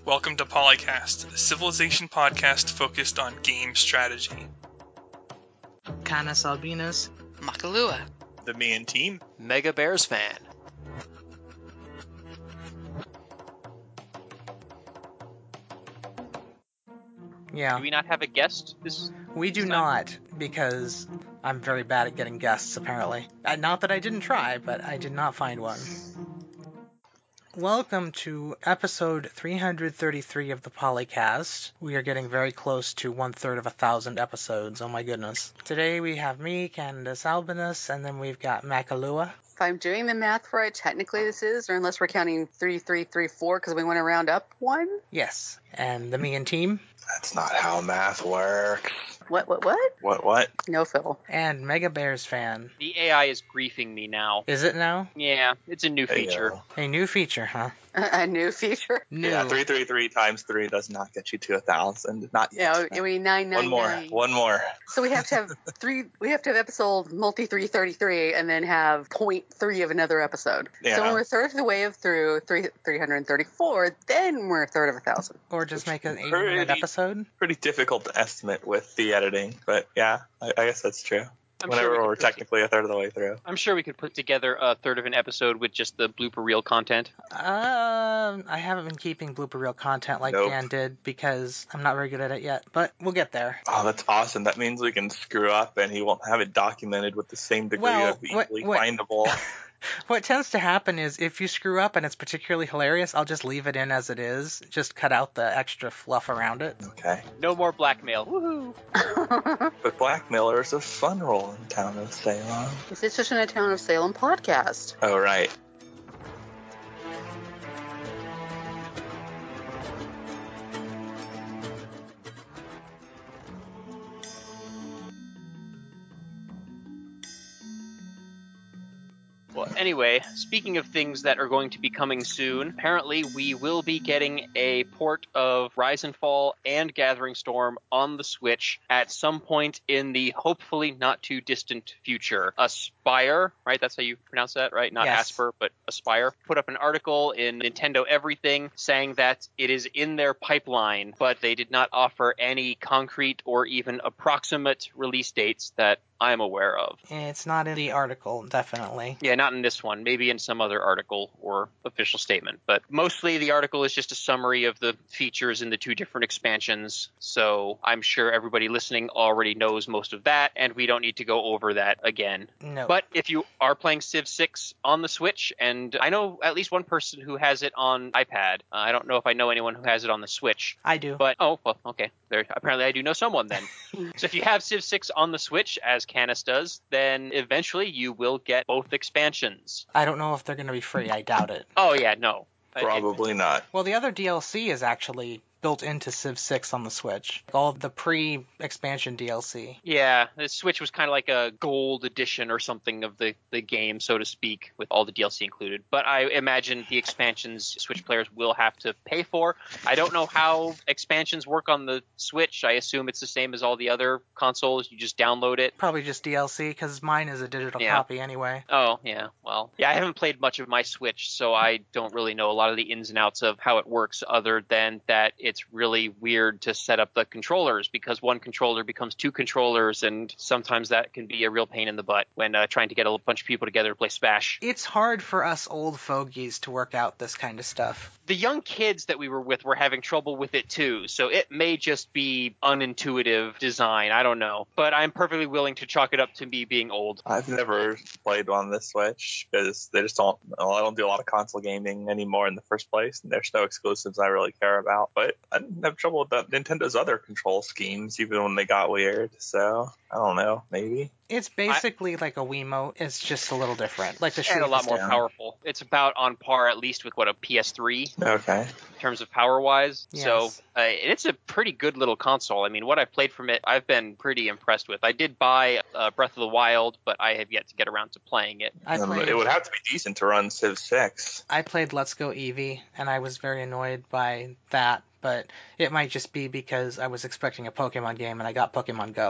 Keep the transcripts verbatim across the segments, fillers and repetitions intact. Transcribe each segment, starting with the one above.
Welcome to Polycast, a Civilization podcast focused on game strategy. Canis Albinus, Makalua, the Mayan team, Mega Bears fan. Yeah. Do we not have a guest this We do this not, because I'm very bad at getting guests, apparently. Uh, not that I didn't try, but I did not find one. Welcome to episode three hundred thirty-three of the Polycast. We are getting very close to one-third of a thousand episodes, oh my goodness. Today we have me, Candace Albinus, and then we've got Makalua. If I'm doing the math right, technically this is, or unless we're counting three, three, three, four, because we want to round up one? Yes, and the Mayan team. That's not how math works. What, what, what? What, what? No, Phil. And Mega Bears fan. The A I is griefing me now. Is it now? Yeah, it's a new Hey, feature. yo. A new feature, huh? A new feature? New. Yeah, three three three times three does not get you to a thousand. Not Yeah, yet. I mean nine nine One more. nine. One more. So we have to have three. We have to have episode multi three thirty three, and then have point three of another episode. Yeah. So when we're a third of the way of through three three hundred thirty four, then we're a third of a thousand. Or just make an eight Pretty- minute episode? Pretty difficult to estimate with the editing, but yeah, I, I guess that's true. I'm Whenever sure we we're could- technically a third of the way through. I'm sure we could put together a third of an episode with just the blooper reel content. Um, I haven't been keeping blooper reel content like Nope. Dan did because I'm not very good at it yet, but we'll get there. Oh, that's awesome. That means we can screw up and he won't have it documented with the same degree Well, of what- easily what- findable. What tends to happen is if you screw up and it's particularly hilarious, I'll just leave it in as it is, just cut out the extra fluff around it. Okay. No more blackmail. Woohoo! But Blackmailer is a fun role in town of Salem. This is just in a Town of Salem podcast. Oh, right. Well, anyway, speaking of things that are going to be coming soon, apparently we will be getting a port of Rise and Fall and Gathering Storm on the Switch at some point in the hopefully not too distant future. Aspire, right? That's how you pronounce that, right? Not Yes. Asper, but Aspire. Put up an article in Nintendo Everything saying that it is in their pipeline, but they did not offer any concrete or even approximate release dates that I'm aware of. It's not in the article, definitely. Yeah, not in this one. Maybe in some other article or official statement. But mostly the article is just a summary of the features in the two different expansions. So I'm sure everybody listening already knows most of that, and we don't need to go over that again. No. But if you are playing Civ six on the Switch, and I know at least one person who has it on iPad. Uh, I don't know if I know anyone who has it on the Switch. I do. But, oh, well, okay. There, apparently I do know someone then. So if you have Civ six on the Switch, as Canis does, then eventually you will get both expansions. I don't know if they're going to be free. I doubt it. Oh, yeah, no. Uh, it- Probably not. Well, the other D L C is actually built into Civ six on the Switch. All of the pre-expansion D L C. Yeah, the Switch was kind of like a gold edition or something of the, the game, so to speak, with all the D L C included. But I imagine the expansions Switch players will have to pay for. I don't know how expansions work on the Switch. I assume it's the same as all the other consoles. You just download it. Probably just D L C, because mine is a digital Yeah. copy anyway. Oh, yeah, well, yeah, I haven't played much of my Switch, so I don't really know a lot of the ins and outs of how it works, other than that it's really weird to set up the controllers, because one controller becomes two controllers, and sometimes that can be a real pain in the butt when uh, trying to get a bunch of people together to play Smash. It's hard for us old fogies to work out this kind of stuff. The young kids that we were with were having trouble with it too, so it may just be unintuitive design, I don't know. But I'm perfectly willing to chalk it up to me being old. I've never played on the Switch because they just don't. Well, I don't do a lot of console gaming anymore in the first place, and there's no exclusives I really care about. But I didn't have trouble with that Nintendo's other control schemes, even when they got weird. So I don't know, maybe. It's basically like a Wiimote. It's just a little different. Like the And a shape lot is more different. powerful. It's about on par, at least, with what a P S three Okay. in terms of power-wise. Yes. So uh, it's a pretty good little console. I mean, what I've played from it, I've been pretty impressed with. I did buy uh, Breath of the Wild, but I have yet to get around to playing it. I Um, played, it would have to be decent to run Civ six. I played Let's Go Eevee, and I was very annoyed by that. But it might just be because I was expecting a Pokemon game and I got Pokemon Go.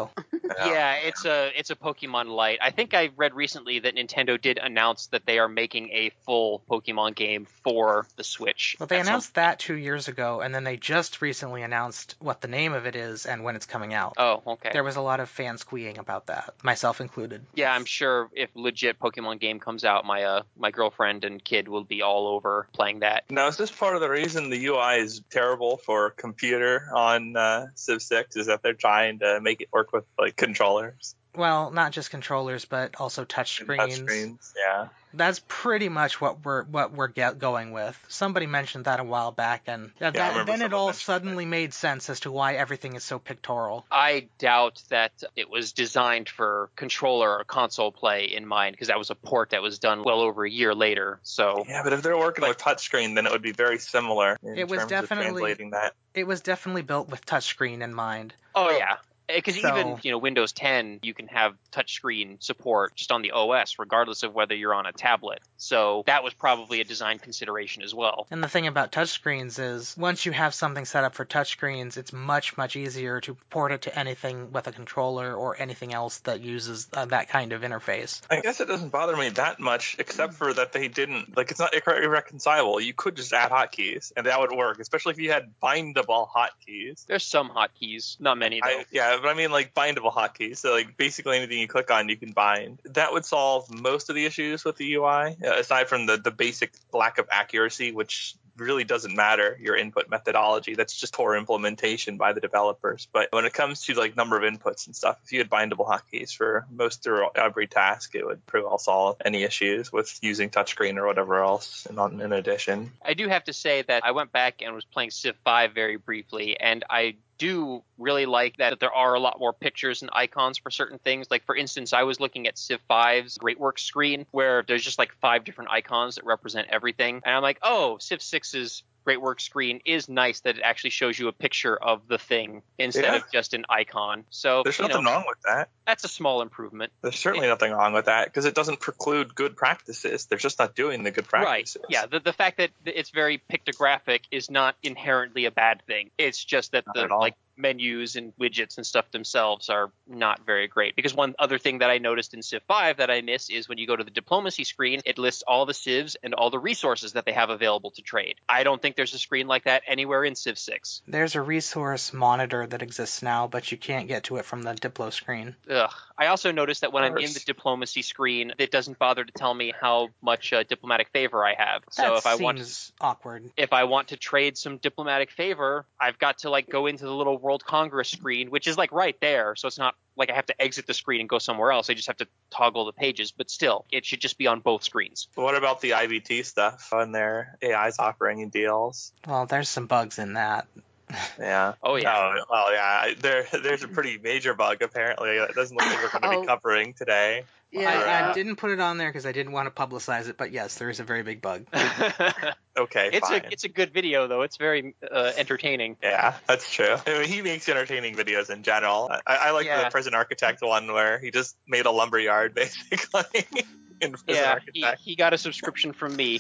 Yeah, it's a it's a Pokemon Light. I think I read recently that Nintendo did announce that they are making a full Pokemon game for the Switch. Well, they at some announced that two years ago, and then they just recently announced what the name of it is and when it's coming out. Oh, okay. There was a lot of fans squealing about that, myself included. Yeah, I'm sure if legit Pokemon game comes out, my uh my girlfriend and kid will be all over playing that. Now, is this part of the reason the U I is terrible for computer on uh, Civ six? Is that they're trying to make it work with like controllers? Well, not just controllers, but also and touchscreens. Touchscreens, yeah. That's pretty much what we're what we're get going with. Somebody mentioned that a while back, and yeah, Yeah, I that, remember then it someone all mentioned suddenly made sense as to why everything is so pictorial. I doubt that it was designed for controller or console play in mind, because that was a port that was done well over a year later. So Yeah, but if they're working with touchscreen, then it would be very similar in It was terms definitely- of translating that. It was definitely built with touchscreen in mind. Oh yeah, because So- even you know Windows ten, you can have touchscreen support just on the O S, regardless of whether you're on a tablet. So that was probably a design consideration as well. And the thing about touchscreens is, once you have something set up for touchscreens, it's much, much easier to port it to anything with a controller or anything else that uses uh, that kind of interface. I guess it doesn't bother me that much, except for that they didn't, like, it's not irre- irreconcilable. You could just add hotkeys, and that would work, especially if you had bindable hotkeys. There's some hotkeys, not many though. I, yeah, but I mean, like, bindable hotkeys. So, like, basically anything you click on, you can bind. That would solve most of the issues with the U I, uh, aside from the, the basic lack of accuracy, which really doesn't matter, your input methodology. That's just poor implementation by the developers. But when it comes to, like, number of inputs and stuff, if you had bindable hotkeys for most or every task, it would pretty well solve any issues with using touchscreen or whatever else in, in addition. I do have to say that I went back and was playing Civ five very briefly, and I do really like that there are a lot more pictures and icons for certain things. Like, for instance, I was looking at Civ five's Great Works screen, where there's just like five different icons that represent everything. And I'm like, oh, Civ six's Great Works screen is nice that it actually shows you a picture of the thing instead Yeah. of just an icon. So, There's you nothing know, wong with that. that's a small improvement. There's certainly nothing wrong with that because it doesn't preclude good practices. They're just not doing the good practices. Right. Yeah. The, the fact that it's very pictographic is not inherently a bad thing. It's just that Not the at all. like menus and widgets and stuff themselves are not very great. Because one other thing that I noticed in Civ five that I miss is when you go to the diplomacy screen, it lists all the civs and all the resources that they have available to trade. I don't think there's a screen like that anywhere in Civ six. There's a resource monitor that exists now, but you can't get to it from the Diplo screen. Ugh. I also noticed that when I'm in course. the diplomacy screen, it doesn't bother to tell me how much uh, diplomatic favor I have. So That if I seems want awkward. if I want to trade some diplomatic favor, I've got to like go into the little World Congress screen, which is like right there. So it's not like I have to exit the screen and go somewhere else. I just have to toggle the pages. But still, it should just be on both screens. What about the I B T stuff on their A Is offering you deals? Well, there's some bugs in that. Yeah. Oh, yeah. Oh, well, yeah. There, there's a pretty major bug apparently. It doesn't look like we're going to Oh. be covering today. Yeah. I, I didn't put it on there because I didn't want to publicize it, but yes, there is a very big bug. Okay, it's fine. a it's a good video though. It's very uh, entertaining. Yeah, that's true. I mean, he makes entertaining videos in general. I, I like Yeah. the Prison Architect one where he just made a lumberyard basically in Prison Yeah, he, Architect. he got a subscription from me.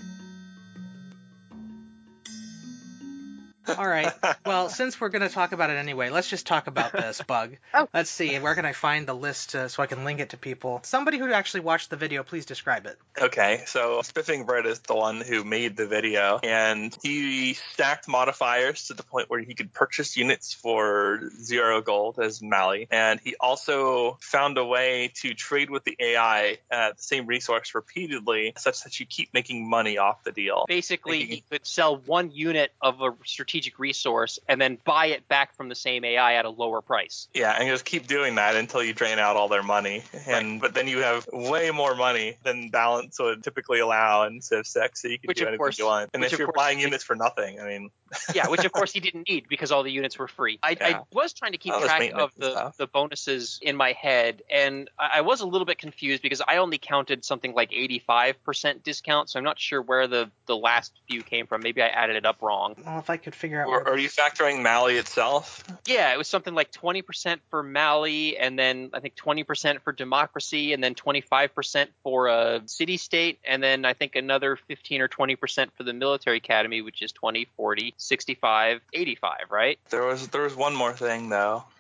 All right. Well, since we're going to talk about it anyway, let's just talk about this bug. Oh. Let's see. Where can I find the list uh, so I can link it to people? Somebody who actually watched the video, please describe it. Okay, so Spiffing Bird is the one who made the video, and he stacked modifiers to the point where he could purchase units for zero gold as Mali, and he also found a way to trade with the A I at the same resource repeatedly, such that you keep making money off the deal. Basically, he could sell one unit of a strategic resource and then buy it back from the same A I at a lower price. Yeah, and just keep doing that until you drain out all their money. And but then you have way more money than balance would typically allow in Civ six, so you can Which, do of anything course- you want. And which, if of you're course, buying makes- units for nothing, I mean, Yeah, which of course he didn't need because all the units were free. I, Yeah. I was trying to keep All this track maintenance of and the, stuff. the bonuses in my head, and I, I was a little bit confused because I only counted something like eighty-five percent discount, so I'm not sure where the, the last few came from. Maybe I added it up wrong. Well, if I could figure out or, where are you factoring Mali itself? Yeah, it was something like twenty percent for Mali, and then I think twenty percent for democracy, and then twenty-five percent for a city-state, and then I think another fifteen or twenty percent for the military academy, which is twenty, forty, sixty-five, eighty-five, right? There was there was one more thing though.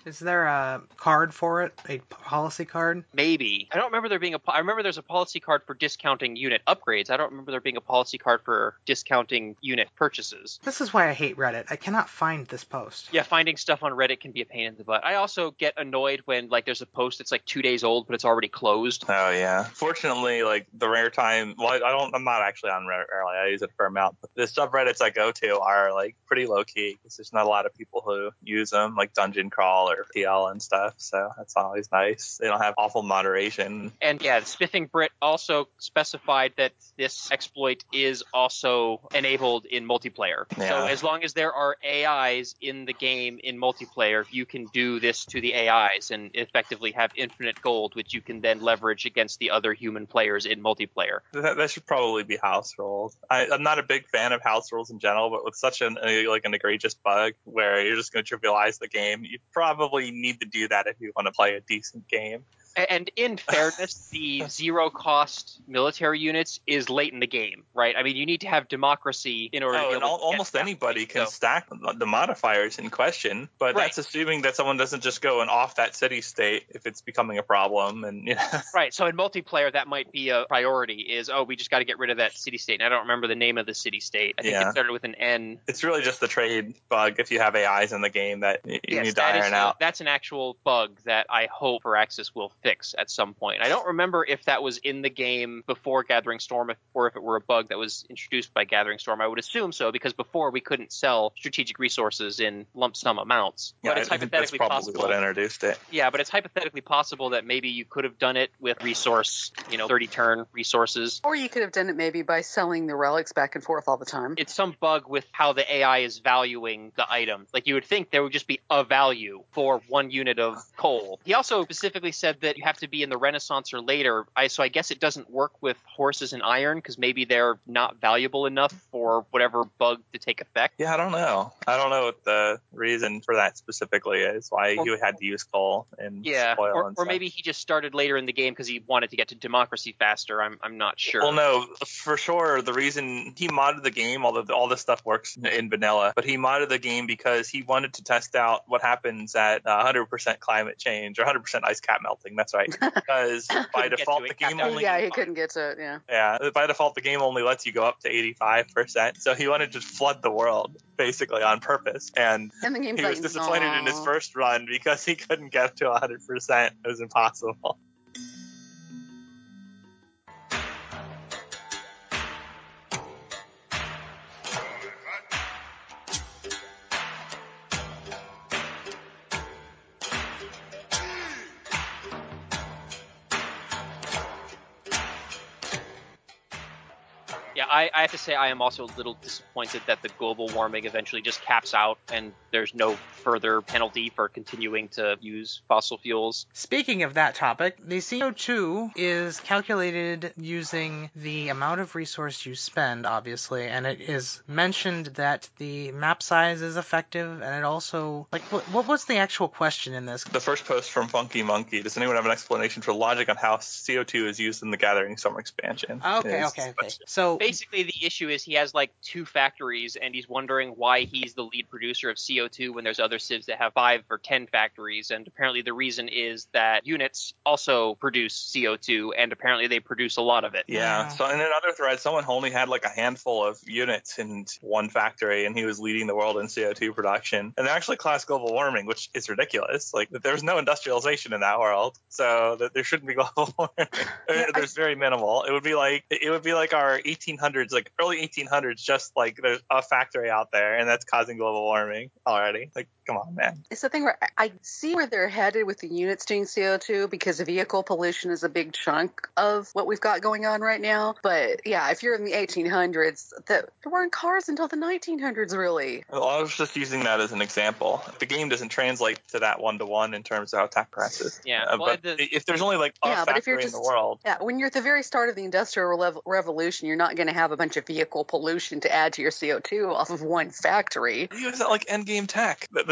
Is there a card for it? A policy card? Maybe. I don't remember there being a. po- I remember there's a policy card for discounting unit upgrades. I don't remember there being a policy card for discounting unit purchases. This is why I hate Reddit. I cannot find this post. Yeah, finding stuff on Reddit can be a pain in the butt. I also get annoyed when like there's a post that's like two days old but it's already closed. Oh yeah. Fortunately, like the rare time, well, I I don't. I'm not actually on Reddit rarely. I use it a fair amount. But the subreddits I go to are like pretty low key because there's not a lot of people who use them, like Dungeon Crawl or T L and stuff. So that's always nice. They don't have awful moderation. And yeah, Spiffing Brit also specified that this exploit is also enabled in multiplayer. Yeah. So as long as there are A Is in the game in multiplayer, you can do this to the A Is and effectively have infinite gold, which you can then leverage against the other human players in multiplayer. That, that should probably be house rules. I, I'm not a big fan of house rules in general, but with such an a, like an egregious bug where you're just going to trivialize the game, you probably need to do that if you want to play a decent game. And in fairness, the zero-cost military units is late in the game, right? I mean, you need to have democracy in order to Oh, be and able al- to get almost that anybody right. can So- stack the modifiers in question, but Right. that's assuming that someone doesn't just go and off that city state if it's becoming a problem. And you know. Right, so in multiplayer, that might be a priority, is, oh, we just got to get rid of that city-state. And I don't remember the name of the city-state. I think Yeah. it started with an N. It's really just the trade bug if you have A Is in the game that y- you Yes, need to that is iron a- out. that's an actual bug that I hope Firaxis will fix at some point. I don't remember if that was in the game before Gathering Storm if- or if it were a bug that was introduced by Gathering Storm. I would assume so, because before we couldn't sell strategic resources in lump sum amounts. Yeah, but it's I think that's hypothetically probably possible. what introduced it. Yeah, but it's hypothetically possible that maybe you could have done it with resource, you know, thirty turn resources. Or you could have done it maybe by selling the relics back and forth all the time. It's some bug with how the A I is valuing the item. Like, you would think there would just be a value for one unit of coal. He also specifically said that you have to be in the Renaissance or later. I, so I guess it doesn't work with horses and iron because maybe they're not valuable enough for whatever bug to take effect. Yeah, I don't know. I don't know what the reason for that specifically is, why Well, you had to use coal and Yeah, spoil or, and or stuff. maybe he just started later in the game because he wanted to get to democracy faster. I'm I'm not sure. Well, no, for sure. The reason he modded the game, although all this stuff works in vanilla, but he modded the game because he wanted to test out what happens at uh, one hundred percent climate change or one hundred percent ice cap melting. That's right. Because by Couldn't get default, to the it, capped game out at only yeah, he eighty-five. couldn't get to it, yeah. yeah by default the game only lets you go up to eighty-five percent. So he wanted to flood the world basically on purpose, and And the game's he was like, disappointed in his "Aw." first run because he couldn't get to one hundred percent. It was impossible. Yeah, I, I have to say I am also a little disappointed that the global warming eventually just caps out and there's no further penalty for continuing to use fossil fuels. Speaking of that topic, the C O two is calculated using the amount of resource you spend, obviously, and it is mentioned that the map size is effective, and it also, like, what, what was the actual question in this? The first post from Funky Monkey. Does anyone have an explanation for logic on how C O two is used in the Gathering Storm expansion? Okay, Is- okay, okay. So, Basically, the issue is he has like two factories and he's wondering why he's the lead producer of C O two when there's other civs that have five or ten factories. And apparently the reason is that units also produce C O two and apparently they produce a lot of it. Yeah. Yeah. So in another thread, someone only had like a handful of units in one factory, and he was leading the world in C O two production. And they actually class global warming, which is ridiculous. Like there's no industrialization in that world, so that there shouldn't be global warming. Yeah, I- There's very minimal. It would be like it would be like our eighteen hundreds, like early eighteen hundreds, just like there's a factory out there, and that's causing global warming already. Like, come on, man. It's the thing where I- I see where they're headed with the units doing C O two because vehicle pollution is a big chunk of what we've got going on right now. But yeah, if you're in the eighteen hundreds, that there weren't cars until the nineteen hundreds, really. Well, I was just using that as an example. The game doesn't translate to that one to one in terms of how tech presses. Yeah, Uh, well, but the- if there's only like a Yeah, but if factory you're in just- the world, Yeah, when you're at the very start of the Industrial Rev- Revolution, you're not going to have a bunch of vehicle pollution to add to your C O two off of one factory. use that like endgame tech. The, the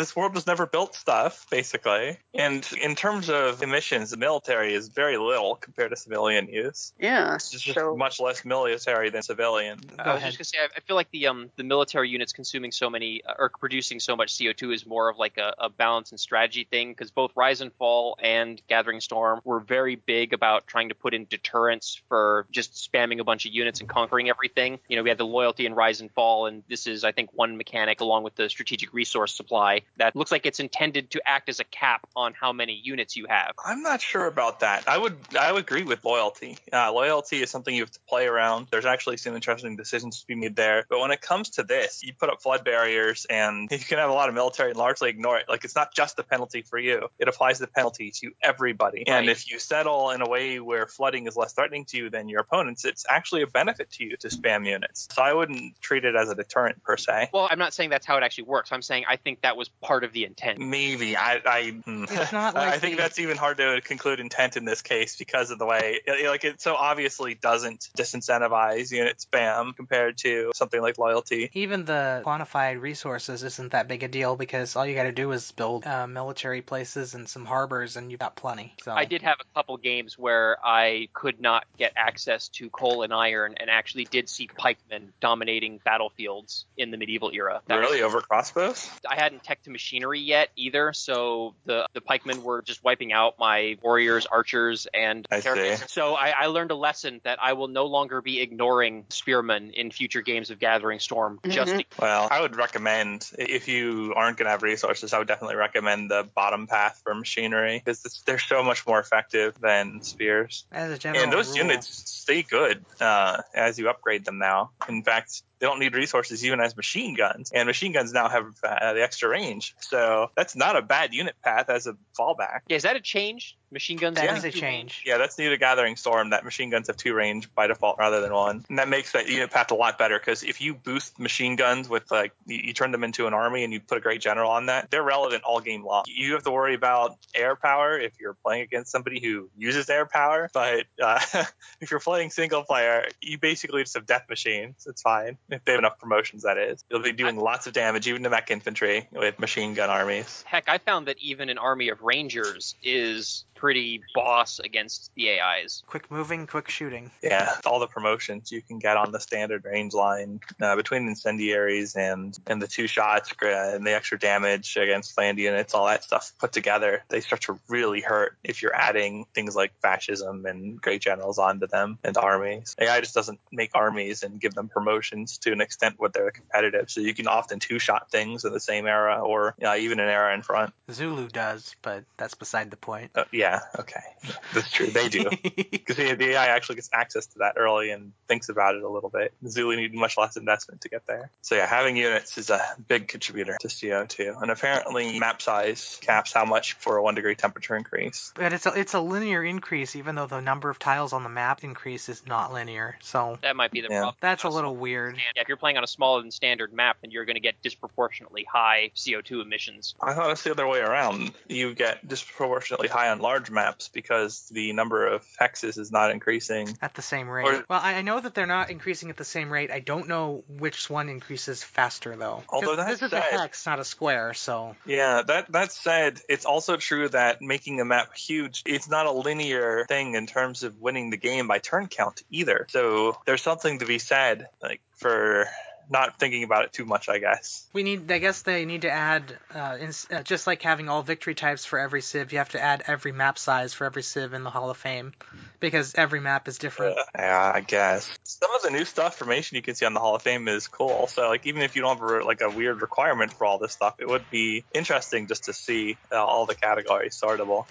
this world was never built stuff, basically. And in terms of emissions, the military is very little compared to civilian use. Yeah. It's just So much less military than civilian. I was ahead. just gonna say, I I feel like the um the military units consuming so many uh, or producing so much C O two is more of like a, a balance and strategy thing, because both Rise and Fall and Gathering Storm were very big about trying to put in deterrence for just spamming a bunch of units and conquering everything. You know, we had the loyalty in Rise and Fall, and this is, I think, one mechanic along with the strategic resource supply that looks like it's intended to act as a cap on how many units you have. I'm not sure about that. I would I would agree with loyalty. Uh, loyalty is something you have to play around. There's actually some interesting decisions to be made there. But when it comes to this, you put up flood barriers and you can have a lot of military and largely ignore it. Like, it's not just a penalty for you. It applies the penalty to everybody. And Right. if you settle in a way where flooding is less threatening to you than your opponents, it's actually a benefit to you to spam units. So I wouldn't treat it as a deterrent per se. Well, I'm not saying that's how it actually works. I'm saying I think that was part of the intent. Maybe. I I, hmm. It's not I like think the- that's even hard to conclude intent in this case because of the way, like, it so obviously doesn't disincentivize unit spam compared to something like loyalty. Even the quantified resources isn't that big a deal because all you got to do is build uh, military places and some harbors, and you've got plenty. So I did have a couple games where I could not get access to coal and iron and actually did see pikemen dominating battlefields in the medieval era. That Really, was- over crossbows? I hadn't tech to machinery yet either, so the, the pikemen were just wiping out my warriors, archers, and I see. So I, I learned a lesson that I will no longer be ignoring spearmen in future games of Gathering Storm. Just to- Well, I would recommend, if you aren't going to have resources, I would definitely recommend the bottom path for machinery because it's- they're so much more effective than spears. as a general And those rule, units stay good uh, as you upgrade them now. In fact, they don't need resources even as machine guns. And machine guns now have uh, the extra range. So that's not a bad unit path as a fallback. yeah, is that a change? Machine guns? that have is a two change. Yeah, that's new to Gathering Storm, that machine guns have two range by default rather than one. And that makes that unit path a lot better because if you boost machine guns with, like, you, you turn them into an army and you put a great general on that, they're relevant all game long. You have to worry about air power if you're playing against somebody who uses air power, but uh, if you're playing single player, you basically just have death machines. It's fine. If they have enough promotions, that is. You'll be doing lots of damage, even to mech infantry with machine gun armies. Heck, I found that even an army of rangers is pretty boss against the A Is. Quick moving, quick shooting. Yeah, all the promotions you can get on the standard range line uh, between incendiaries and, and the two shots uh, and the extra damage against land units, all that stuff put together, they start to really hurt if you're adding things like fascism and great generals onto them and armies. A I just doesn't make armies and give them promotions to an extent where they're competitive. So you can often two-shot things in the same era or uh, even an era in front. Zulu does, but that's beside the point. Uh, yeah, okay. That's true. They do. Because the, the A I actually gets access to that early and thinks about it a little bit. Zulu need much less investment to get there. So yeah, having units is a big contributor to C O two. And apparently map size caps how much for a one degree temperature increase. But it's a, it's a linear increase, even though the number of tiles on the map increase is not linear. So That might be the Yeah. problem. that's a On little small- weird. Yeah, if you're playing on a smaller than standard map, then you're going to get disproportionately high C O two emissions. I thought it's the other way around. You get disproportionately high on large maps because the number of hexes is not increasing. At the same rate. Or- well, I I know that they're not increasing at the same rate. I don't know which one increases faster, though. 'Cause Although that this is a said- hex, not a square, so... Yeah, that that said, it's also true that making a map huge, it's not a linear thing in terms of winning the game by turn count either. So there's something to be said, like, for not thinking about it too much, I guess. We need, I guess they need to add, uh, ins- uh, just like having all victory types for every civ, you have to add every map size for every civ in the Hall of Fame, because every map is different. Uh, yeah, I guess. Some of the new stuff, formation you can see on the Hall of Fame is cool. So, like, even if you don't have a, like a weird requirement for all this stuff, it would be interesting just to see uh, all the categories sortable.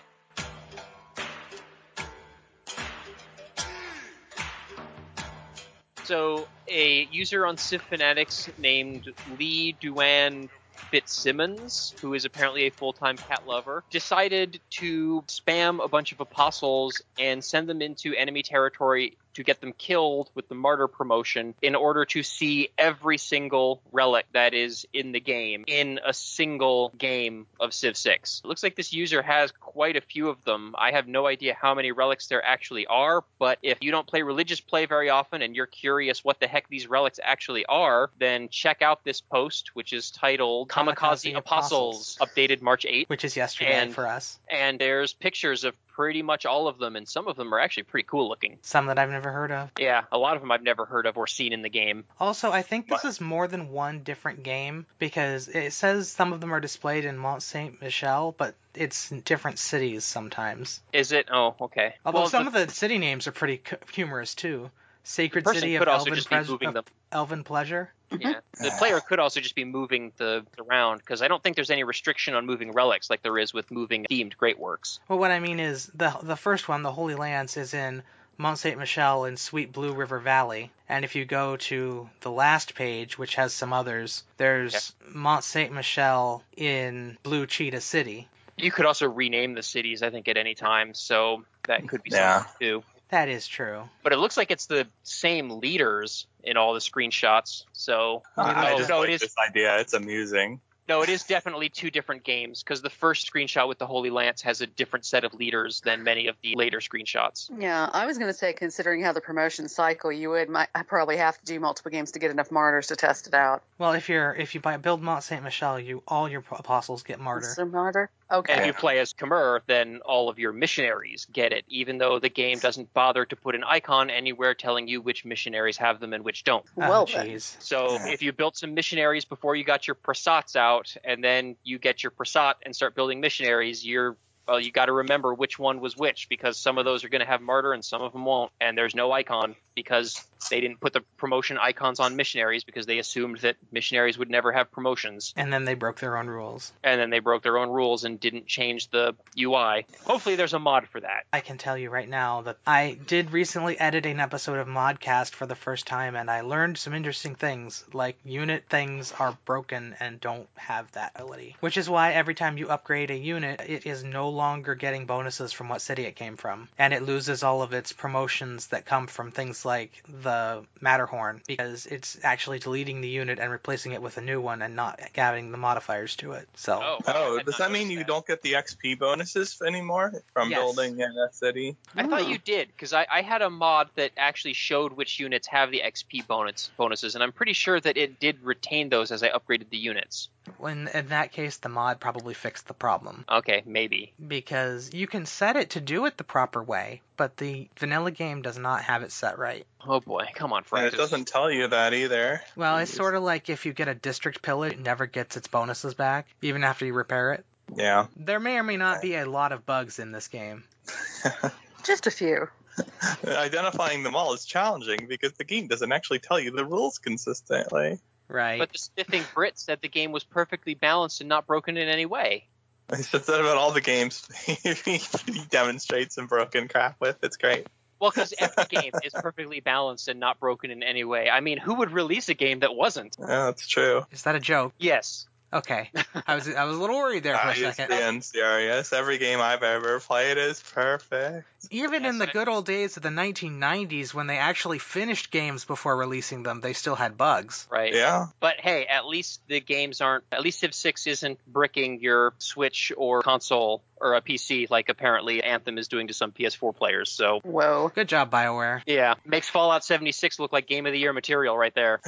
So a user on Civ Fanatics named Lee Duan Fitzsimmons, who is apparently a full-time cat lover, decided to spam a bunch of apostles and send them into enemy territory to get them killed with the martyr promotion in order to see every single relic that is in the game in a single game of Civ six. It looks like this user has quite a few of them. I have no idea how many relics there actually are, but if you don't play religious play very often and you're curious what the heck these relics actually are, then check out this post, which is titled Kamikaze, Kamikaze Apostles, Apostles. updated March eighth. Which is yesterday And- for us. And there's pictures of pretty much all of them, and some of them are actually pretty cool looking. Some that I've never heard of. Yeah, a lot of them I've never heard of or seen in the game. Also, I think this What? is more than one different game because it says some of them are displayed in Mont Saint Michel, but it's in different cities sometimes. Is it? Oh, okay. Although Well, some the- of the city names are pretty c- humorous too. Sacred person City of could also Elven, just be Pres- moving of them. Elven Pleasure. Yeah, the player could also just be moving the around, because I don't think there's any restriction on moving relics like there is with moving themed great works. Well, what I mean is the the first one, the Holy Lance, is in Mont Saint Michel in Sweet Blue River Valley. And if you go to the last page, which has some others, there's Mont Saint Michel in Blue Cheetah City. You could also rename the cities, I think, at any time, so that could be Yeah. something too. That is true. But it looks like it's the same leaders in all the screenshots, so I no, just no, like it is this idea. It's amusing. no, it is definitely two different games, because the first screenshot with the Holy Lance has a different set of leaders than many of the later screenshots. Yeah, I was going to say, considering how the promotion cycle, you would might I probably have to do multiple games to get enough martyrs to test it out. Well, if you're if you buy build Mont Saint Michel, you all your apostles get martyr. So martyr? And Okay. if you play as Khmer, then all of your missionaries get it, even though the game doesn't bother to put an icon anywhere telling you which missionaries have them and which don't. Well, oh, then. jeez. So if you built some missionaries before you got your prasats out, and then you get your prasat and start building missionaries, you're well, you got to remember which one was which, because some of those are going to have martyr and some of them won't. And there's no icon because they didn't put the promotion icons on missionaries because they assumed that missionaries would never have promotions. And then they broke their own rules. And then they broke their own rules and didn't change the U I. Hopefully there's a mod for that. I can tell you right now that I did recently edit an episode of Modcast for the first time, and I learned some interesting things, like unit things are broken and don't have that ability. Which is why every time you upgrade a unit, it is no longer getting bonuses from what city it came from. And it loses all of its promotions that come from things like the Matterhorn, because it's actually deleting the unit and replacing it with a new one and not adding the modifiers to it. So Oh, Oh, I does had not that mean noticed you that. don't get the X P bonuses anymore from Yes. building in a city? I thought Hmm. you did, because I, I had a mod that actually showed which units have the X P bonus bonuses, and I'm pretty sure that it did retain those as I upgraded the units. in, in that case, the mod probably fixed the problem. Okay, maybe. Because you can set it to do it the proper way, but the vanilla game does not have it set right. Oh boy, come on, And Frank. it doesn't tell you that either. Well, it's sort of like if you get a district pillage, it never gets its bonuses back, even after you repair it. Yeah. There may or may not be a lot of bugs in this game. Just a few. Identifying them all is challenging because the game doesn't actually tell you the rules consistently. Right. But the spiffing Brit said the game was perfectly balanced and not broken in any way. He said that about all the games he demonstrates some broken crap with. It's great. Well, because every game is perfectly balanced and not broken in any way. I mean, who would release a game that wasn't? Yeah, that's true. Is that a joke? Yes. Okay. I was I was a little worried there for I a used second. being serious. Every game I've ever played is perfect. Even in Yes, the I- good old days of the nineteen nineties, when they actually finished games before releasing them, they still had bugs. Right. Yeah. But hey, at least the games aren't. At least Civ six isn't bricking your Switch or console or a P C like apparently Anthem is doing to some P S four players. So Whoa. Good job, BioWare. yeah, makes Fallout seventy-six look like Game of the Year material right there.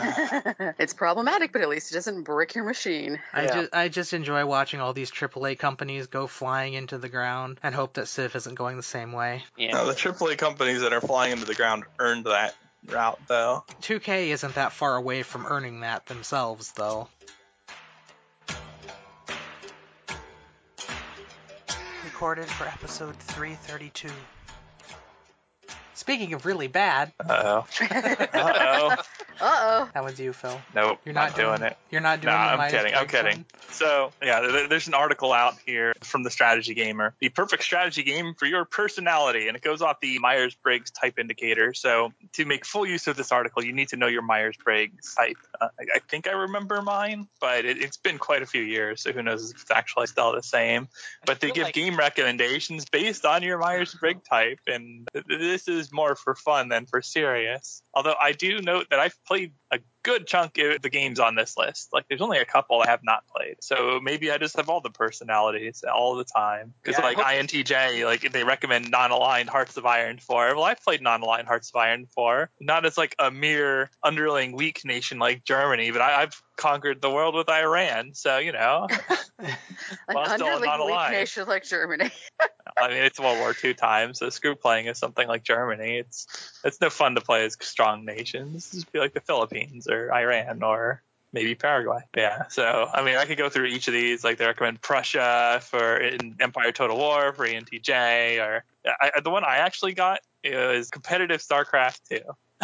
It's problematic, but at least it doesn't brick your machine. I Yeah. just I just enjoy watching all these triple A companies go flying into the ground and hope that Civ isn't going the same way. Yeah. No, the triple A companies that are flying into the ground earned that route, though. two K isn't that far away from earning that themselves, though. Recorded for episode three thirty-two. Speaking of really bad, Uh-oh. Uh-oh. Uh-oh. that was you, Phil. Nope, You're not, not doing it. You're not doing No, the I'm Myers kidding. I'm Briggs kidding. one? So, yeah, there- there's an article out here from the Strategy Gamer. The perfect strategy game for your personality. And it goes off the Myers-Briggs type indicator. So, to make full use of this article, you need to know your Myers-Briggs type. Uh, I, I think I remember mine, but it, it's been quite a few years. So, who knows if it's actually still the same. But they feel give like- game recommendations based on your Myers-Briggs type. And th- this is more for fun than for serious. Although, I do note that I've played played a good chunk of the games on this list. Like, there's only a couple I have not played. So maybe I just have all the personalities all the time. Because, Yeah, I like, hope- I N T J, like, they recommend non-aligned Hearts of Iron four. Well, I've played non-aligned Hearts of Iron four. Not as, like, a mere underling weak nation like Germany, but I, I've conquered the world with Iran. So, you know. An Well, still underling not weak alive. nation like Germany. I mean, it's World War Two times, so screw playing as something like Germany. It's it's no fun to play as strong nations. Just be like the Philippines or Iran or maybe Paraguay. Yeah, so, I mean, I could go through each of these. Like, they recommend Prussia for in Empire Total War, for E N T J, or I, the one I actually got is competitive StarCraft two.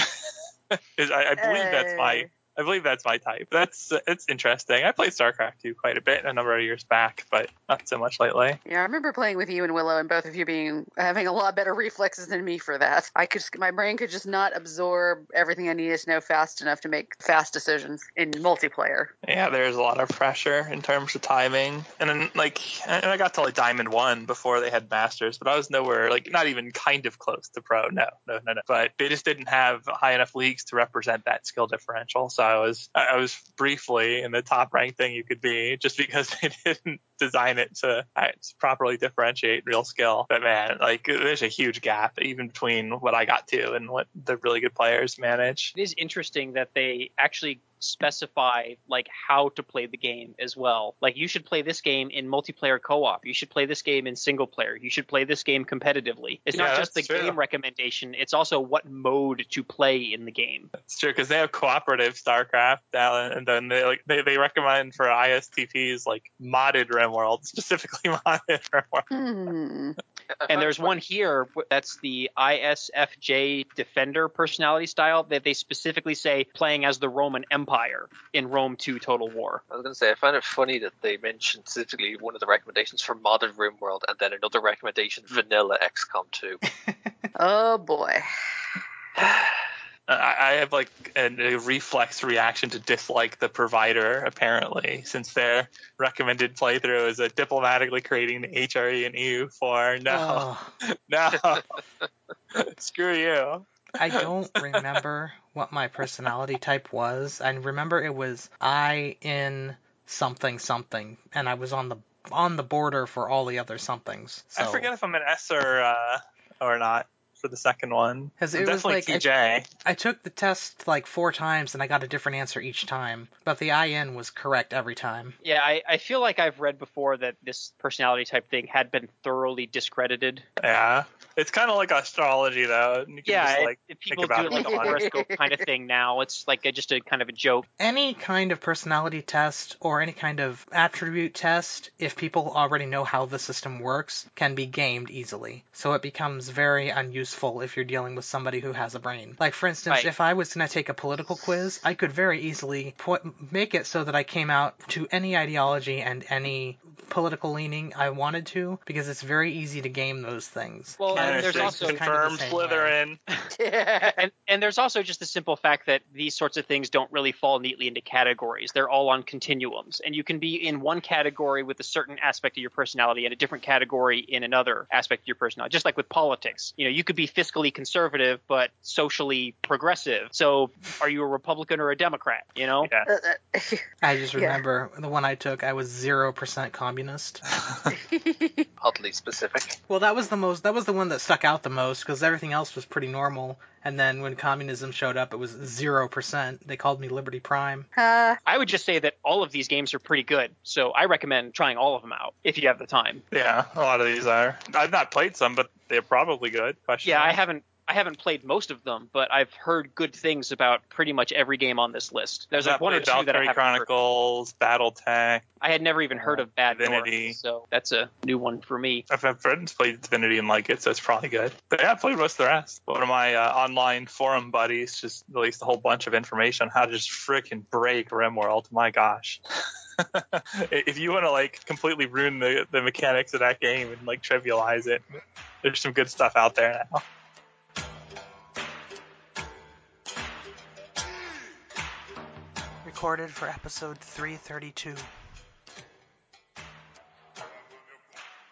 Is- I, I believe that's my... I believe that's my type. That's it's interesting. I played StarCraft two quite a bit a number of years back, but not so much lately. Yeah, I remember playing with you and Willow, and both of you being having a lot better reflexes than me for that. I could, my brain could just not absorb everything I needed to know fast enough to make fast decisions in multiplayer. Yeah, there's a lot of pressure in terms of timing, and then like, and I got to like Diamond One before they had Masters, but I was nowhere, like, not even kind of close to Pro. No, no, no, no. But they just didn't have high enough leagues to represent that skill differential. So I was, I was briefly in the top ranked thing you could be, just because they didn't design it to uh, properly differentiate real skill. But man, like, there's a huge gap even between what I got to and what the really good players manage. It is interesting that they actually specify like how to play the game as well. Like, you should play this game in multiplayer co-op. You should play this game in single player. You should play this game competitively. It's Yeah, not just the that's true. game recommendation. It's also what mode to play in the game. It's true, because they have cooperative StarCraft, uh, and then they like they, they recommend for I S T Ps like modded RimWorld, specifically modded RimWorld. Hmm. And there's one here that's the I S F J Defender personality style that they specifically say playing as the Roman Empire in Rome two Total War. I was going to say, I find it funny that they mentioned specifically one of the recommendations for modded RimWorld and then another recommendation, vanilla X COM two. Oh boy. I I have like a, a reflex reaction to dislike the provider, apparently, since their recommended playthrough is a diplomatically creating the H R E and E U for no, Oh, no, screw you. I don't remember what my personality type was. I remember it was I in something something, and I was on the on the border for all the other somethings. So. I forget if I'm an S or uh, or not for the second one. 'Cause I'm it was definitely like I- T J. I took the test like four times and I got a different answer each time, but the I N was correct every time. Yeah, I, I feel like I've read before that this personality type thing had been thoroughly discredited. Yeah, it's kind of like astrology, though. You can Yeah, just, it- like, if people think do about it like it a once. horoscope kind of thing now. It's like a, just a kind of a joke. Any kind of personality test or any kind of attribute test, if people already know how the system works, can be gamed easily. So it becomes very unuseful if you're dealing with somebody who has a brain. Like, for instance, Right. if I was going to take a political quiz, I could very easily put, make it so that I came out to any ideology and any political leaning I wanted to, because it's very easy to game those things. Well, Canvas and there's is also- kind of the confirmed same way. Slytherin. and and there's also just the simple fact that these sorts of things don't really fall neatly into categories. They're all on continuums, and you can be in one category with a certain aspect of your personality and a different category in another aspect of your personality. Just like with politics, you know, you could be fiscally conservative but socially progressive. So, are you a Republican or a Democrat? You know? Yeah. Uh, uh, I just Yeah. remember the one I took, I was zero percent communist. Oddly specific. Well, that was the most, that was the one that stuck out the most, because everything else was pretty normal. And then when communism showed up, it was zero percent. They called me Liberty Prime. uh, I would just say that all of these games are pretty good, so I recommend trying all of them out if you have the time. Yeah, a lot of these are. I've not played some, but they're probably good. Question Yeah, I mark. haven't I haven't played most of them, but I've heard good things about pretty much every game on this list. There's I've like not one or played two that I Valkyrie haven't heard. Chronicles, BattleTech. I had never even heard uh, of Bad Divinity. North, so that's a new one for me. I've had friends play Divinity and like it, so it's probably good. But yeah, I played most of the rest. One of my uh, online forum buddies just released a whole bunch of information on how to just freaking break RimWorld. My gosh. If you want to like completely ruin the, the mechanics of that game and like trivialize it, there's some good stuff out there now. Recorded for episode three thirty-two.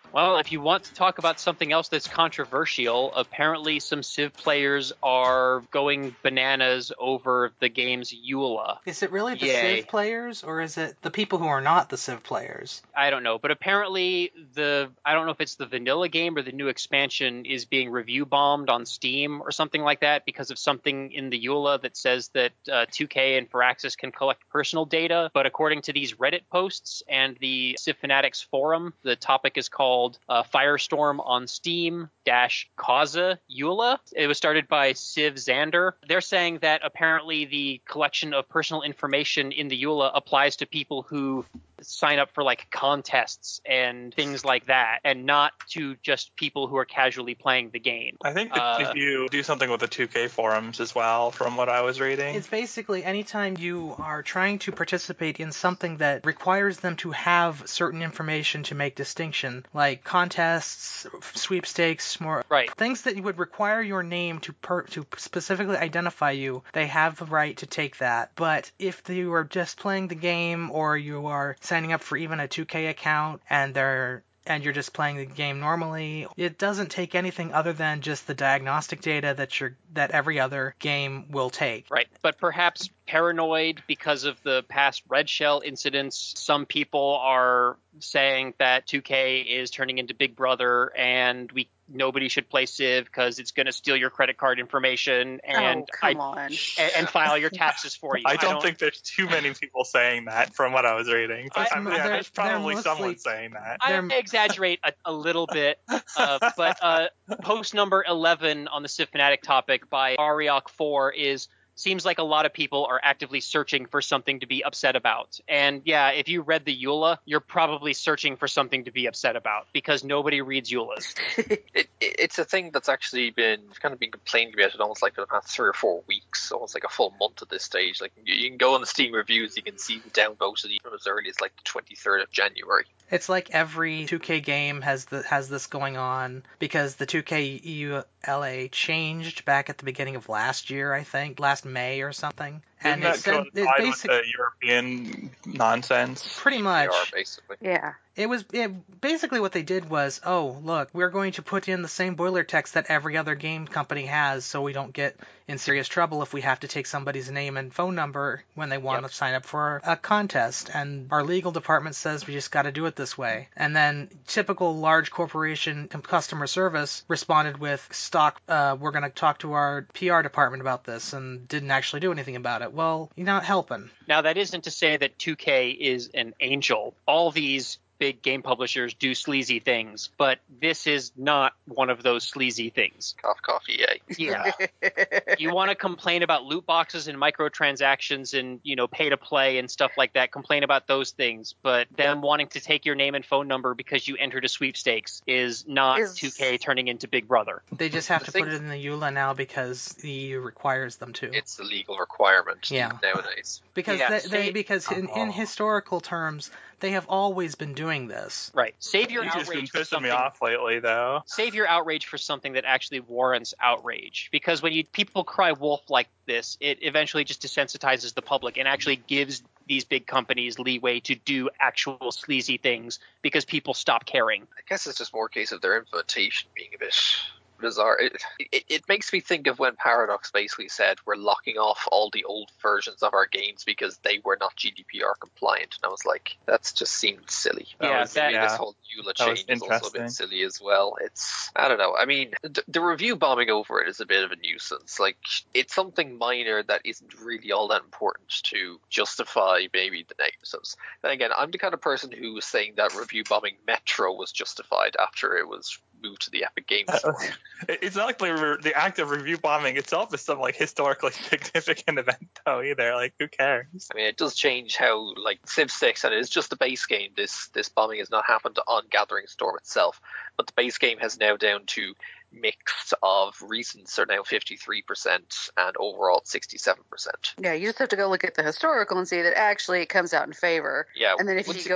Well, if you want to talk about something else that's controversial, apparently some Civ players are going bananas over the game's E U L A. Is it really the Yay. Civ players, or is it the people who are not the Civ players? I don't know, but apparently the I don't know if it's the vanilla game or the new expansion is being review bombed on Steam or something like that because of something in the E U L A that says that uh, two K and Firaxis can collect personal data. But according to these Reddit posts and the Civ Fanatics forum, the topic is called uh, Firestorm on Steam dash Causa E U L A. It was started by Civ Xander. They're saying that apparently the collection of personal information in the E U L A applies to people who sign up for like contests and things like that, and not to just people who are casually playing the game. I think that Uh, if you do something with the two K forums as well, from what I was reading. It's basically anytime you are trying to participate in something that requires them to have certain information to make distinction, like contests, sweepstakes, more Right. things that would require your name to per, to specifically identify you, they have the right to take that. But if you are just playing the game, or you are signing up for even a two K account and they're and you're just playing the game normally, it doesn't take anything other than just the diagnostic data that you're that every other game will take. Right. But perhaps paranoid because of the past Red Shell incidents, some people are saying that two K is turning into Big Brother and we nobody should play Civ because it's going to steal your credit card information and oh, come I, on. and, and file your taxes for you. I don't, think there's too many people saying that from what I was reading. But It's I mean, mo- yeah, they're- there's probably they're someone mostly- saying that. I They're- exaggerate a, a little bit, uh, but uh, post number eleven on the Civ Fanatic topic by Ariok four is seems like a lot of people are actively searching for something to be upset about. And yeah, if you read the E U L A, you're probably searching for something to be upset about because nobody reads E U L As. it, it, it's a thing that's actually been kind of been complaining about it almost like for the past three or four weeks, almost like a full month at this stage. Like you, you can go on the Steam reviews, you can see the downvotes even as early as like the twenty-third of January. It's like every two K game has the has this going on because the two K E U L A changed back at the beginning of last year, I think, last May or something. Isn't And that it said it coincide with basically the European nonsense? pretty P much R, basically. Yeah. it was it, basically what they did was, oh look, we're going to put in the same boiler text that every other game company has, so we don't get in serious trouble if we have to take somebody's name and phone number when they want Yep. to sign up for a contest. And our legal department says we just got to do it this way. And then typical large corporation customer service responded with stock. Uh, we're going to talk to our P R department about this, and didn't actually do anything about it. Well, you're not helping. Now, that isn't to say that two K is an angel. All these big game publishers do sleazy things, but this is not one of those sleazy things. Cough, cough, E A. Yeah. You want to complain about loot boxes and microtransactions and, you know, pay to play and stuff like that, complain about those things, but them wanting to take your name and phone number because you entered a sweepstakes is not Is- two K turning into Big Brother. They just have The to thing- put it in the E U L A now because the E U requires them to. It's the legal requirement Yeah. nowadays. Because Yeah, they, say- they because in, in Oh. historical terms, they have always been doing this. Right. Save your He's just been outrage for pissing me something. off lately, though. Save your outrage for something that actually warrants outrage. Because when you people cry wolf like this, it eventually just desensitizes the public and actually gives these big companies leeway to do actual sleazy things because people stop caring. I guess it's just more a case of their implementation being a bit bizarre. It, it, it makes me think of when Paradox basically said we're locking off all the old versions of our games because they were not G D P R compliant. And I was like, that's just seemed silly. That Yeah, was- that- Maybe yeah. this whole E U L A That was change is also a interesting. bit silly as well. It's, I don't know. I mean, the, the review bombing over it is a bit of a nuisance. Like, it's something minor that isn't really all that important to justify maybe the negatives. Then again, I'm the kind of person who was saying that review bombing Metro was justified after it was moved to the Epic Games Store. It- It's not like the, re- the act of review bombing itself is some like historically significant event, though. Either like, who cares? I mean, it does change how, like, Civ six, and it is just the base game. This this bombing has not happened on Gathering Storm itself, but the base game has now down to mixed of recents are now fifty-three percent and overall sixty-seven percent. Yeah, you just have to go look at the historical and see that actually it comes out in favor. Yeah, And then if once you you- go in,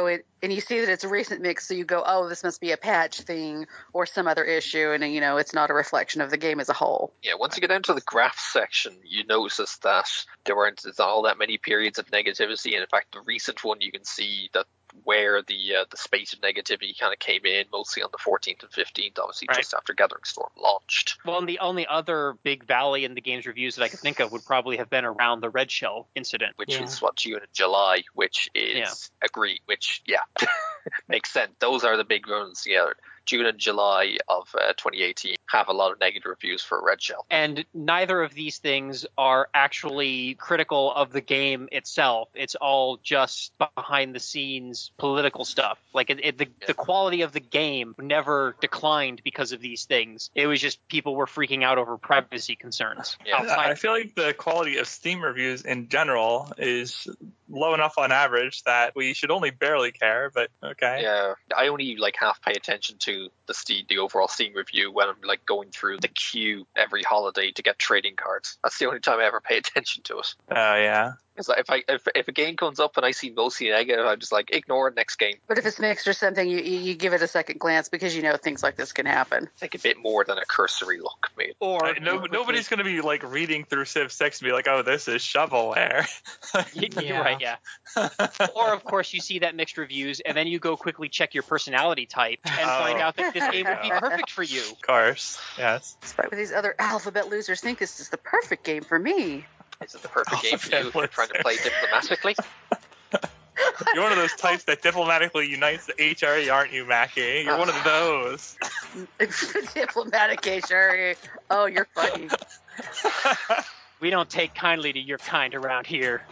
and you see that it's a recent mix, so you go, oh, this must be a patch thing or some other issue, and you know it's not a reflection of the game as a whole. Yeah, once you get down to the graphs section, you notice that there weren't all that many periods of negativity, and in fact, the recent one you can see that where the uh, the space of negativity kind of came in, mostly on the fourteenth and fifteenth, obviously Right. just after Gathering Storm launched. Well, and the only other big valley in the game's reviews that I could think of would probably have been around the Red Shell incident. Which Yeah. is what, June and July, which is Yeah. agreed, which yeah makes sense. Those are the big ones. Yeah, June and July of uh, twenty eighteen have a lot of negative reviews for Red Shell. And neither of these things are actually critical of the game itself. It's all just behind the scenes political stuff. Like it, it, the, Yeah. the quality of the game never declined because of these things. It was just people were freaking out over privacy concerns. Yeah. outside I feel like the quality of Steam reviews in general is low enough on average that we should only barely care, but okay. Yeah, I only like half pay attention to the Steam, the overall Steam review when I'm like going through the queue every holiday to get trading cards. That's the only time I ever pay attention to it. Oh, yeah. It's like if I if, if a game comes up and I see mostly negative, I'm just like ignore it, next game. But if it's mixed or something, you, you you give it a second glance because you know things like this can happen. Take a bit more than a cursory look, maybe. or Uh, no, nobody's going to be like reading through Civ six and be like, oh, this is shovelware. You're Yeah. right, yeah. Or, of course, you see that mixed reviews, and then you go quickly check your personality type and Oh. find out that this game would be Yeah. perfect for you. Of course, yes. Despite what these other alphabet losers think this is the perfect game for me. Is it the perfect Oh, game for you if you're trying to play diplomatically? You're one of those types that diplomatically unites the H R E, aren't you, Mackie? You're one of those. Diplomatic H R E. Oh, you're funny. We don't take kindly to your kind around here.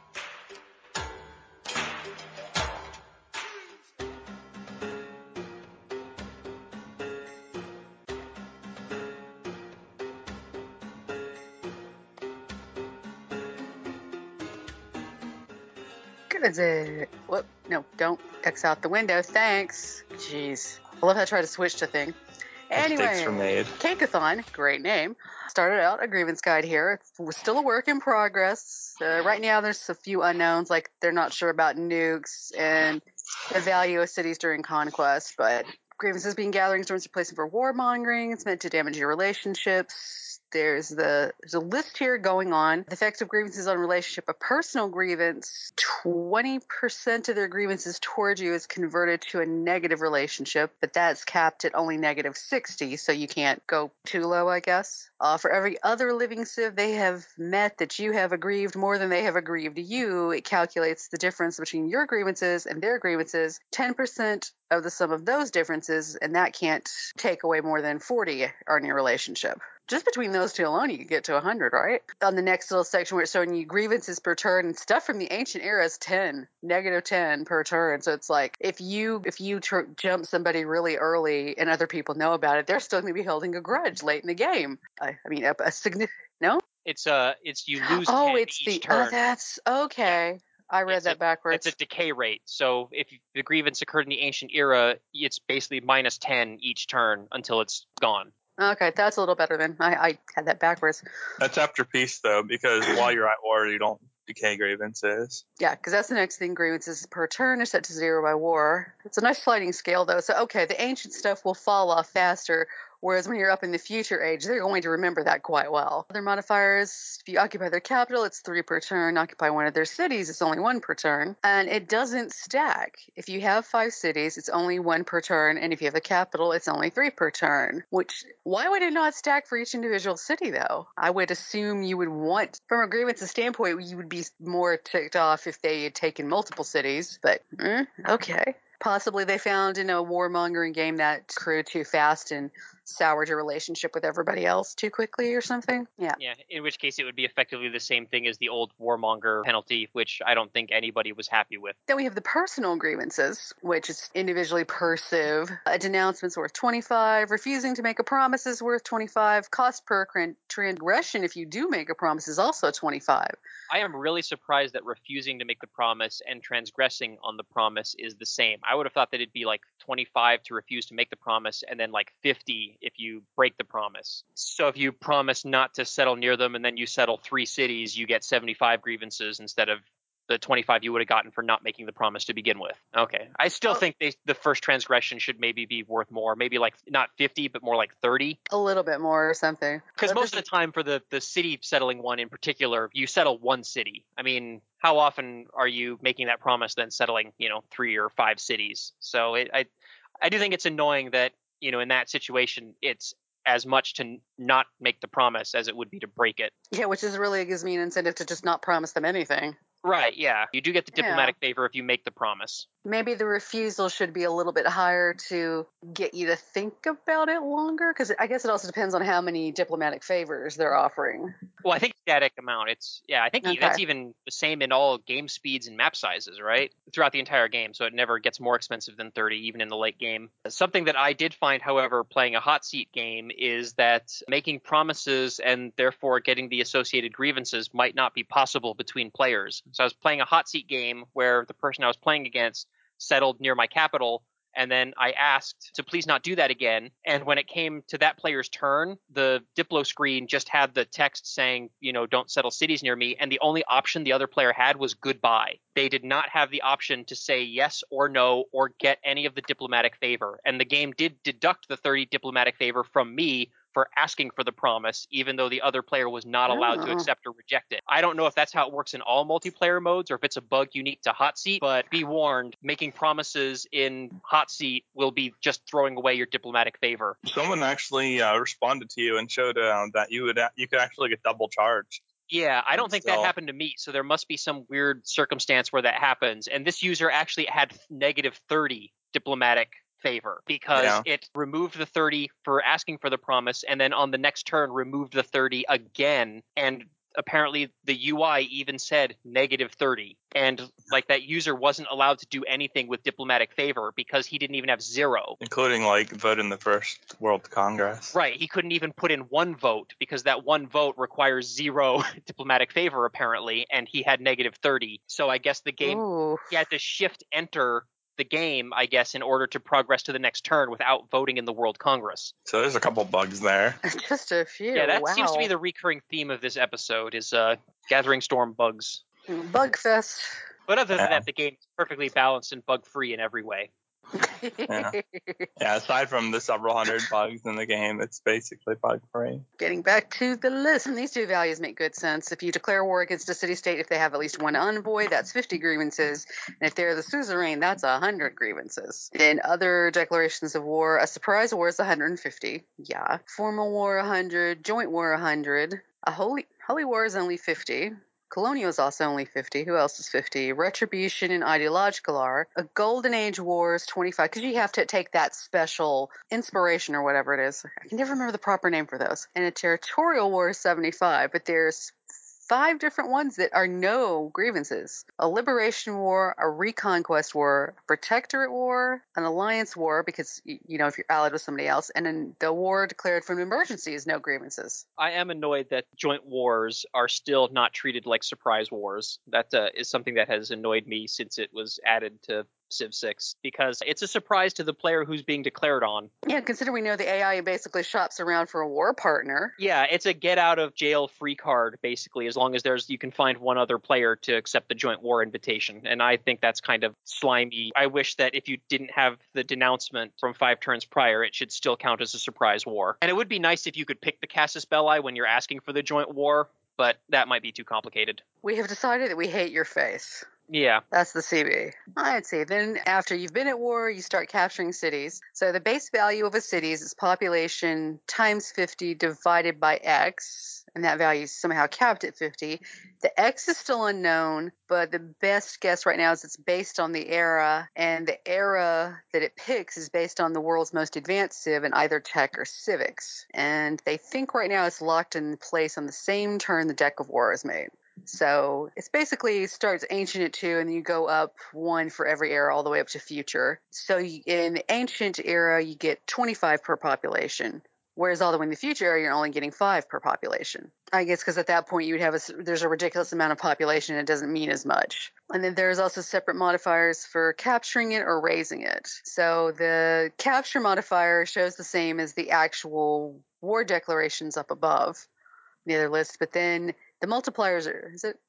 Good. uh, Whoop. No, don't X out the window. Thanks. Jeez. I love how I try to switch to thing. Anyway, Mistakes were made. Cakeathon, great name. Started out a grievance guide here. We're still a work in progress. Uh, right now, there's a few unknowns, like they're not sure about nukes and the value of cities during conquest, but grievances being gathering storms replacing for warmongering. It's meant to damage your relationships. There's the there's a list here going on. The effects of grievances on relationship. A personal grievance, twenty percent of their grievances towards you is converted to a negative relationship, but that's capped at only negative sixty, so you can't go too low, I guess. Uh, for every other living civ they have met that you have aggrieved more than they have aggrieved you, it calculates the difference between your grievances and their grievances, ten percent of the sum of those differences, and that can't take away more than forty on your relationship. Just between those two alone, you could get to one hundred, right? On the next little section where it's showing you grievances per turn and stuff from the ancient era is ten, negative ten per turn. So it's like if you if you tr- jump somebody really early and other people know about it, they're still going to be holding a grudge late in the game. I, I mean, a, a significant no. It's uh, it's you lose Oh, ten it's each the turn. oh, that's okay. I read It's that a- backwards. It's a decay rate. So if the grievance occurred in the ancient era, it's basically minus ten each turn until it's gone. Okay, that's a little better then. I, I had that backwards. That's after peace, though, because while you're at war, you don't decay grievances. Yeah, because that's the next thing. Grievances per turn are set to zero by war. It's a nice sliding scale, though. So, okay, the ancient stuff will fall off faster, whereas when you're up in the future age, they're going to remember that quite well. Other modifiers, if you occupy their capital, it's three per turn. Occupy one of their cities, it's only one per turn. And it doesn't stack. If you have five cities, it's only one per turn. And if you have a capital, it's only three per turn. Which, why would it not stack for each individual city, though? I would assume you would want, from a grievances standpoint, you would be more ticked off if they had taken multiple cities. But, mm, okay. Possibly they found in a warmongering game that grew too fast and soured your relationship with everybody else too quickly or something. Yeah. Yeah, in which case it would be effectively the same thing as the old warmonger penalty, which I don't think anybody was happy with. Then we have the personal grievances, which is individually per civ. A denouncement worth twenty-five. Refusing to make a promise is worth twenty-five. Cost per transgression if you do make a promise is also twenty-five. I am really surprised that refusing to make the promise and transgressing on the promise is the same. I would have thought that it'd be like twenty-five to refuse to make the promise and then like fifty if you break the promise. So if you promise not to settle near them and then you settle three cities, you get seventy-five grievances instead of the twenty-five you would have gotten for not making the promise to begin with. Okay. I still Oh. think they, the first transgression should maybe be worth more. Maybe like not fifty, but more like thirty. A little bit more or something. Because But most this of the time for the, the city settling one in particular, you settle one city. I mean, how often are you making that promise then settling, you know, three or five cities? So it, I, I do think it's annoying that, you know, in that situation, it's as much to n- not make the promise as it would be to break it. Yeah, which is really gives me an incentive to just not promise them anything. Right, yeah. You do get the Yeah. diplomatic favor if you make the promise. Maybe the refusal should be a little bit higher to get you to think about it longer, because I guess it also depends on how many diplomatic favors they're offering. Well, I think static amount. It's yeah. I think Okay. that's even the same in all game speeds and map sizes, right? Throughout the entire game, so it never gets more expensive than thirty, even in the late game. Something that I did find, however, playing a hot seat game is that making promises and therefore getting the associated grievances might not be possible between players. So I was playing a hot seat game where the person I was playing against settled near my capital. And then I asked to please not do that again. And when it came to that player's turn, the Diplo screen just had the text saying, you know, don't settle cities near me. And the only option the other player had was goodbye. They did not have the option to say yes or no or get any of the diplomatic favor. And the game did deduct the thirty diplomatic favor from me for asking for the promise, even though the other player was not allowed to Oh. accept or reject it. I don't know if that's how it works in all multiplayer modes or if it's a bug unique to Hot Seat, but be warned, making promises in Hot Seat will be just throwing away your diplomatic favor. Someone actually uh, responded to you and showed uh, that you would you could actually get double charged. Yeah, I don't think that So- happened to me, so there must be some weird circumstance where that happens. And this user actually had negative thirty diplomatic favor because Yeah. it removed the thirty for asking for the promise and then on the next turn removed the thirty again. And apparently the U I even said negative thirty. And like that user wasn't allowed to do anything with diplomatic favor because he didn't even have zero. Including like vote in the first World Congress. Right, he couldn't even put in one vote because that one vote requires zero diplomatic favor apparently, and he had negative thirty. So I guess the game, Ooh. he had to shift enter the game, I guess, in order to progress to the next turn without voting in the World Congress. So there's a couple bugs there. Just a few. Yeah, that wow. seems to be the recurring theme of this episode is uh, Gathering Storm bugs. Bugfest. But other than Yeah. that, the game is perfectly balanced and bug-free in every way. Yeah. Yeah, aside from the several hundred bugs in the game, it's basically bug free. Getting back to the list, and these two values make good sense. If you declare war against a city-state, if they have at least one envoy, that's fifty grievances. And if they're the suzerain, that's one hundred grievances. In other declarations of war, a surprise war is one hundred fifty. Yeah. Formal war, one hundred. Joint war, one hundred. A holy, holy war is only fifty. Colonial is also only fifty. Who else is fifty? Retribution and ideological are. A Golden Age war is twenty-five, because you have to take that special inspiration or whatever it is. I can never remember the proper name for those. And a territorial war is seventy-five, but there's five different ones that are no grievances. A liberation war, a reconquest war, a protectorate war, an alliance war, because, you know, if you're allied with somebody else, and then the war declared from emergency is no grievances. I am annoyed that joint wars are still not treated like surprise wars. That uh, is something that has annoyed me since it was added to Civ six, because it's a surprise to the player who's being declared on. Yeah, consider we know the A I basically shops around for a war partner. Yeah, it's a get out of jail free card, basically, as long as there's you can find one other player to accept the joint war invitation. And I think that's kind of slimy. I wish that if you didn't have the denouncement from five turns prior, it should still count as a surprise war. And it would be nice if you could pick the Casus Belli when you're asking for the joint war, but that might be too complicated. We have decided that we hate your face. Yeah. That's the C B. I'd say then after you've been at war, you start capturing cities. So the base value of a city is its population times fifty divided by X, and that value is somehow capped at fifty. The X is still unknown, but the best guess right now is it's based on the era, and the era that it picks is based on the world's most advanced civ in either tech or civics. And they think right now it's locked in place on the same turn the deck of war is made. So it's basically starts ancient at two, and then you go up one for every era all the way up to future. So you, in the ancient era, you get twenty-five per population, whereas all the way in the future era, you're only getting five per population. I guess because at that point you would have a, there's a ridiculous amount of population, and it doesn't mean as much. And then there's also separate modifiers for capturing it or raising it. So the capture modifier shows the same as the actual war declarations up above, the other list, but then the multipliers are, is it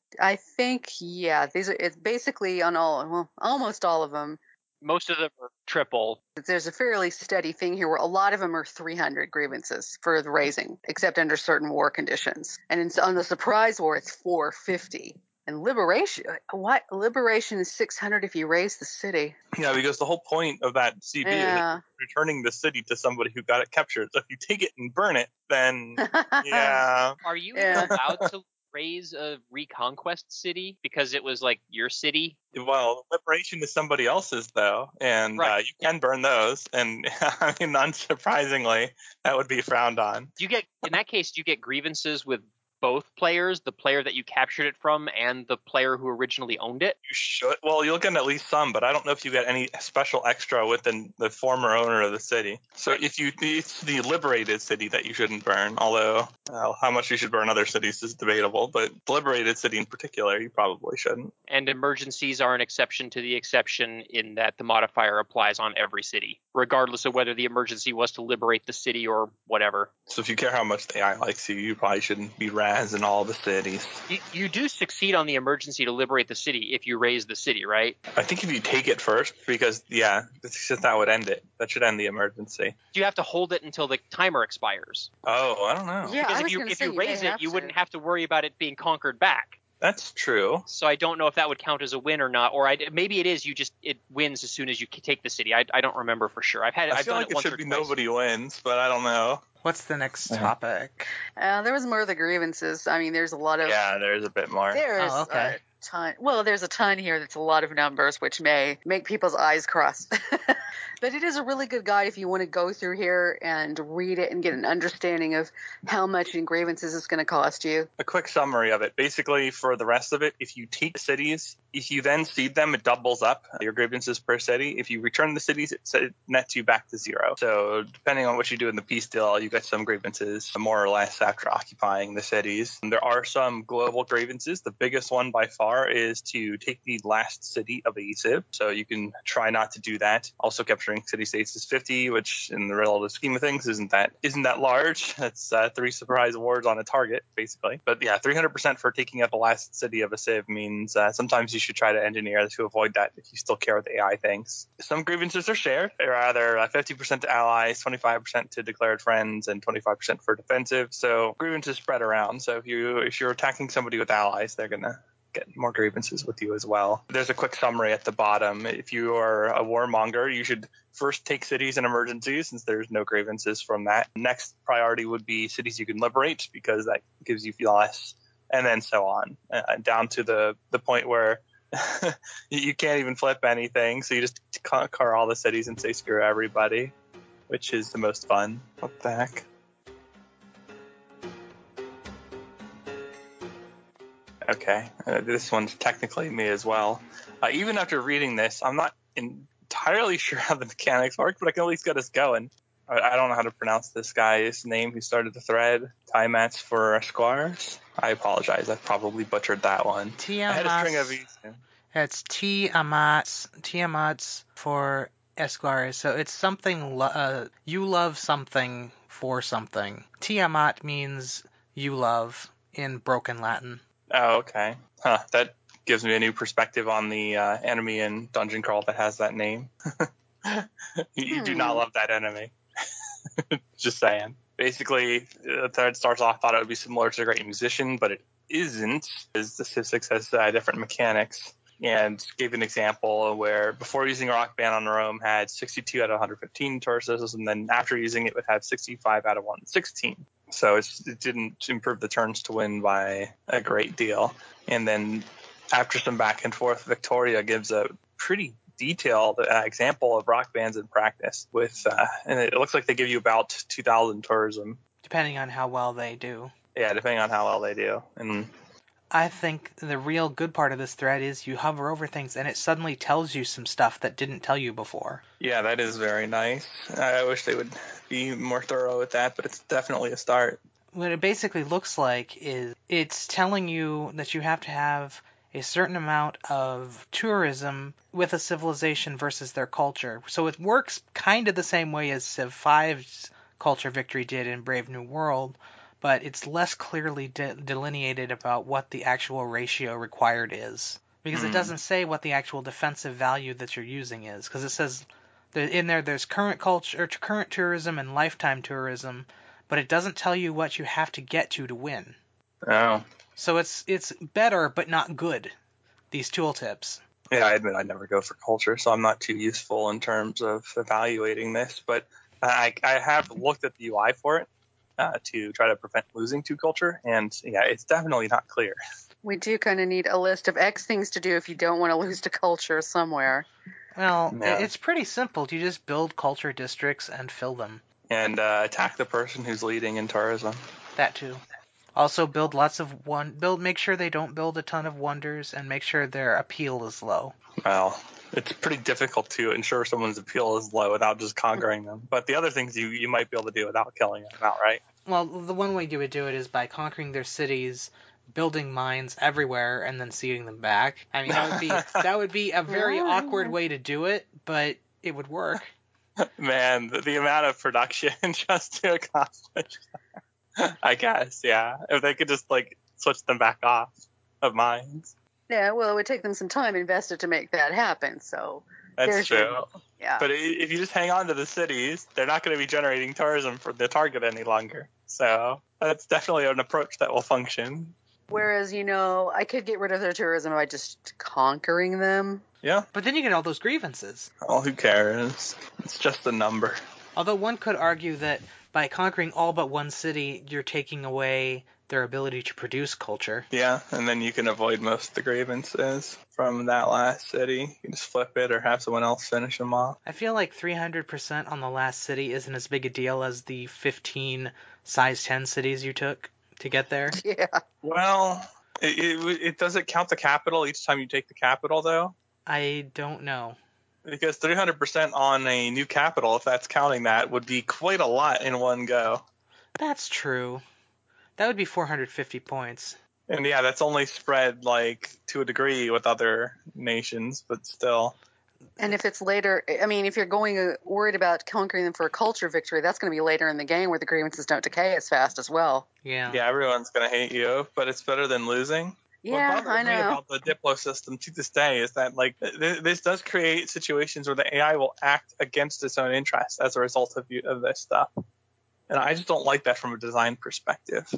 I think, yeah, these are, it's basically on all, well, almost all of them. Most of them are triple. There's a fairly steady thing here where a lot of them are three hundred grievances for the raising, except under certain war conditions. And in, on the surprise war, it's four fifty. And liberation, what? Liberation is six hundred if you raise the city. Yeah, because the whole point of that C B Yeah. is returning the city to somebody who got it captured. So if you take it and burn it, then yeah. Are you Yeah. even allowed to raise a reconquest city because it was like your city? Well, liberation is somebody else's though, and Right. uh, you can burn those. And I mean, unsurprisingly, that would be frowned on. Do you get in that case? Do you get grievances with both players, the player that you captured it from and the player who originally owned it? You should. Well, you'll get at least some, but I don't know if you get any special extra within the former owner of the city. So if you, it's the liberated city that you shouldn't burn. Although uh, how much you should burn other cities is debatable, but the liberated city in particular, you probably shouldn't. And emergencies are an exception to the exception in that the modifier applies on every city, regardless of whether the emergency was to liberate the city or whatever. So if you care how much the A I likes you, you probably shouldn't be razzing all the cities. You, you do succeed on the emergency to liberate the city if you raise the city, right? I think if you take it first, because yeah, that would end it. That should end the emergency. Do you have to hold it until the timer expires? Oh, I don't know. Yeah, Because I if was you gonna if say you you may raise it, have you to. wouldn't have to worry about it being conquered back. That's true. So I don't know if that would count as a win or not, or I, maybe it is. You just it wins as soon as you take the city. I, I don't remember for sure. I've had I I've feel done like it it once should or be twice. nobody wins, but I don't know. What's the next Yeah. topic? Uh, there was more of the grievances. I mean, there's a lot of. Yeah, there's a bit more. There's Oh, okay. a ton. Well, there's a ton here that's a lot of numbers, which may make people's eyes cross. But it is a really good guide if you want to go through here and read it and get an understanding of how much in grievances it's going to cost you. A quick summary of it. Basically, for the rest of it, if you take cities, if you then seed them, it doubles up your grievances per city. If you return the cities, it nets you back to zero. So depending on what you do in the peace deal, you get some grievances more or less after occupying the cities. And there are some global grievances. The biggest one by far is to take the last city of a civ. So you can try not to do that. Also, capturing city states is fifty, which in the relative scheme of things isn't that isn't that large. That's uh, three surprise awards on a target, basically. But yeah, three hundred percent for taking out the last city of a civ means uh, sometimes you should try to engineer to avoid that if you still care what the A I thinks. Some grievances are shared. They're either uh, fifty percent to allies, twenty-five percent to declared friends, and twenty-five percent for defensive. So grievances spread around. So if you if you're attacking somebody with allies, they're gonna get more grievances with you as well. There's a quick summary at the bottom. If you are a warmonger, you should first take cities in emergencies, since there's no grievances from that. Next priority would be cities you can liberate, because that gives you less, and then so on, uh, down to the, the point where you can't even flip anything, so you just conquer all the cities and say screw everybody, which is the most fun. What the heck? Okay, uh, this one's technically me as well. Uh, even after reading this, I'm not entirely sure how the mechanics work, but I can at least get us going. I, I don't know how to pronounce this guy's name who started the thread. Tiamats for Esquires. I apologize, I probably butchered that one. I had a string of Tiamat. these. It's Tiamats. Tiamats for Esquires. So it's something. Lo- uh, you love something for something. Tiamat means you love in broken Latin. Oh, okay. Huh, that gives me a new perspective on the uh, enemy in Dungeon Crawl that has that name. you, you do not Hmm. love that enemy. Just saying. Basically, the thread starts off, thought it would be similar to the Great Musician, but it isn't, because the Civ six has uh, different mechanics. And gave an example where before using Rock Band on Rome had sixty-two out of one hundred fifteen torsos, and then after using it would have sixty-five out of one hundred sixteen. So it's, it didn't improve the turns to win by a great deal. And then after some back and forth, Victoria gives a pretty detailed uh, example of rock bands in practice with, uh, and it looks like they give you about two thousand tourism. Depending on how well they do. Yeah, depending on how well they do. And I think the real good part of this thread is you hover over things and it suddenly tells you some stuff that didn't tell you before. yeah, that is very nice. I wish they would be more thorough with that, but it's definitely a start. What it basically looks like is it's telling you that you have to have a certain amount of tourism with a civilization versus their culture. So it works kind of the same way as Civ five's culture victory did in Brave New World, but it's less clearly de- delineated about what the actual ratio required is. Because it Hmm. doesn't say what the actual defensive value that you're using is. Because it says that in there there's current culture, or current tourism and lifetime tourism, but it doesn't tell you what you have to get to to win. Oh. So it's it's better but not good, these tooltips. Yeah, I admit I never go for culture, so I'm not too useful in terms of evaluating this. But I, I have looked at the U I for it uh, to try to prevent losing to culture, and yeah, it's definitely not clear. We do kind of need a list of X things to do if you don't want to lose to culture somewhere. Well, Yeah. it's pretty simple. You just build culture districts and fill them. And uh, attack the person who's leading in tourism. That too. Also build lots of one build make sure they don't build a ton of wonders and make sure their appeal is low. Well, it's pretty difficult to ensure someone's appeal is low without just conquering them. But the other things you, you might be able to do without killing them outright. Well, the one way you would do it is by conquering their cities, building mines everywhere, and then seeding them back. I mean, that would be that would be a very Yeah, awkward yeah. way to do it, but it would work. Man, the, the amount of production just to accomplish that. I guess, yeah. If they could just, like, switch them back off of mines. Yeah, well, it would take them some time invested to make that happen. So That's there's true. your, yeah. But i- if you just hang on to the cities, they're not going to be generating tourism for the target any longer. So that's definitely an approach that will function. Whereas, you know, I could get rid of their tourism by just conquering them. Yeah. But then you get all those grievances. Well, who cares? It's just a number. Although one could argue that by conquering all but one city, you're taking away their ability to produce culture. Yeah, and then you can avoid most of the grievances from that last city. You can just flip it or have someone else finish them off. I feel like three hundred percent on the last city isn't as big a deal as the fifteen size ten cities you took to get there. Yeah. Well, it, it, it does it count the capital each time you take the capital, though? I don't know. Because three hundred percent on a new capital, if that's counting that, would be quite a lot in one go. That's true. That would be four hundred fifty points. And yeah, that's only spread like to a degree with other nations, but still. And if it's later, I mean, if you're going uh, worried about conquering them for a culture victory, that's going to be later in the game where the grievances don't decay as fast as well. Yeah. Yeah, everyone's going to hate you, but it's better than losing. Yeah, what bothers I me know. about the Diplo system to this day is that like th- this does create situations where the A I will act against its own interests as a result of, you, of this stuff. And I just don't like that from a design perspective.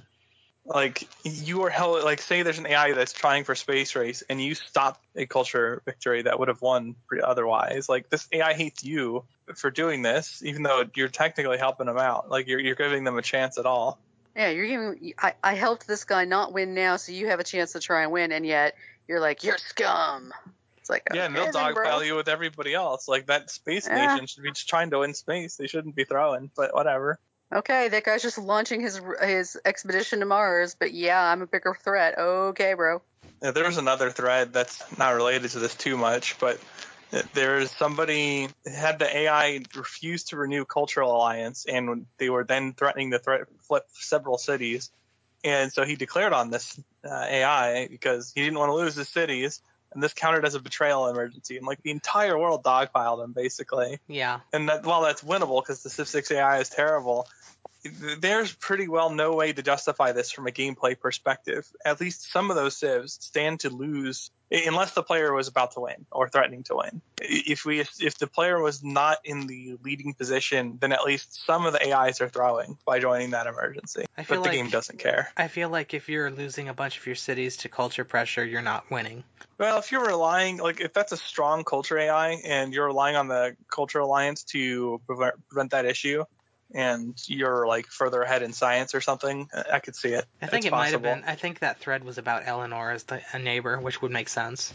Like you are held, like say there's an A I that's trying for space race and you stop a culture victory that would have won otherwise. Like this A I hates you for doing this, even though you're technically helping them out. Like you're you're giving them a chance at all. Yeah, you're giving. I, I helped this guy not win now, so you have a chance to try and win, and yet you're like, you're scum. It's like, Yeah, okay, and they'll then, bro. dogpile you with everybody else. Like that space Yeah. nation should be just trying to win space. They shouldn't be throwing, but whatever. Okay, that guy's just launching his his expedition to Mars, but yeah, I'm a bigger threat. Okay, bro. Yeah, there's another thread that's not related to this too much, but there's somebody had the A I refuse to renew Cultural Alliance, and they were then threatening to threat, flip several cities. And so he declared on this uh, A I because he didn't want to lose his cities, and this counted as a betrayal emergency. And like the entire world dogpiled him, basically. Yeah. And that, while that's winnable because the Civ six A I is terrible, there's pretty well no way to justify this from a gameplay perspective. At least some of those civs stand to lose unless the player was about to win or threatening to win. If we if the player was not in the leading position, then at least some of the A Is are throwing by joining that emergency. I feel But the like- game doesn't care. I feel like if you're losing a bunch of your cities to culture pressure, you're not winning. Well, if you're relying, like, if that's a strong culture A I and you're relying on the Culture Alliance to prevent, prevent that issue, and you're like further ahead in science or something, I could see it. I think It's it might have possible. been. I think that thread was about Eleanor as the, a neighbor, which would make sense.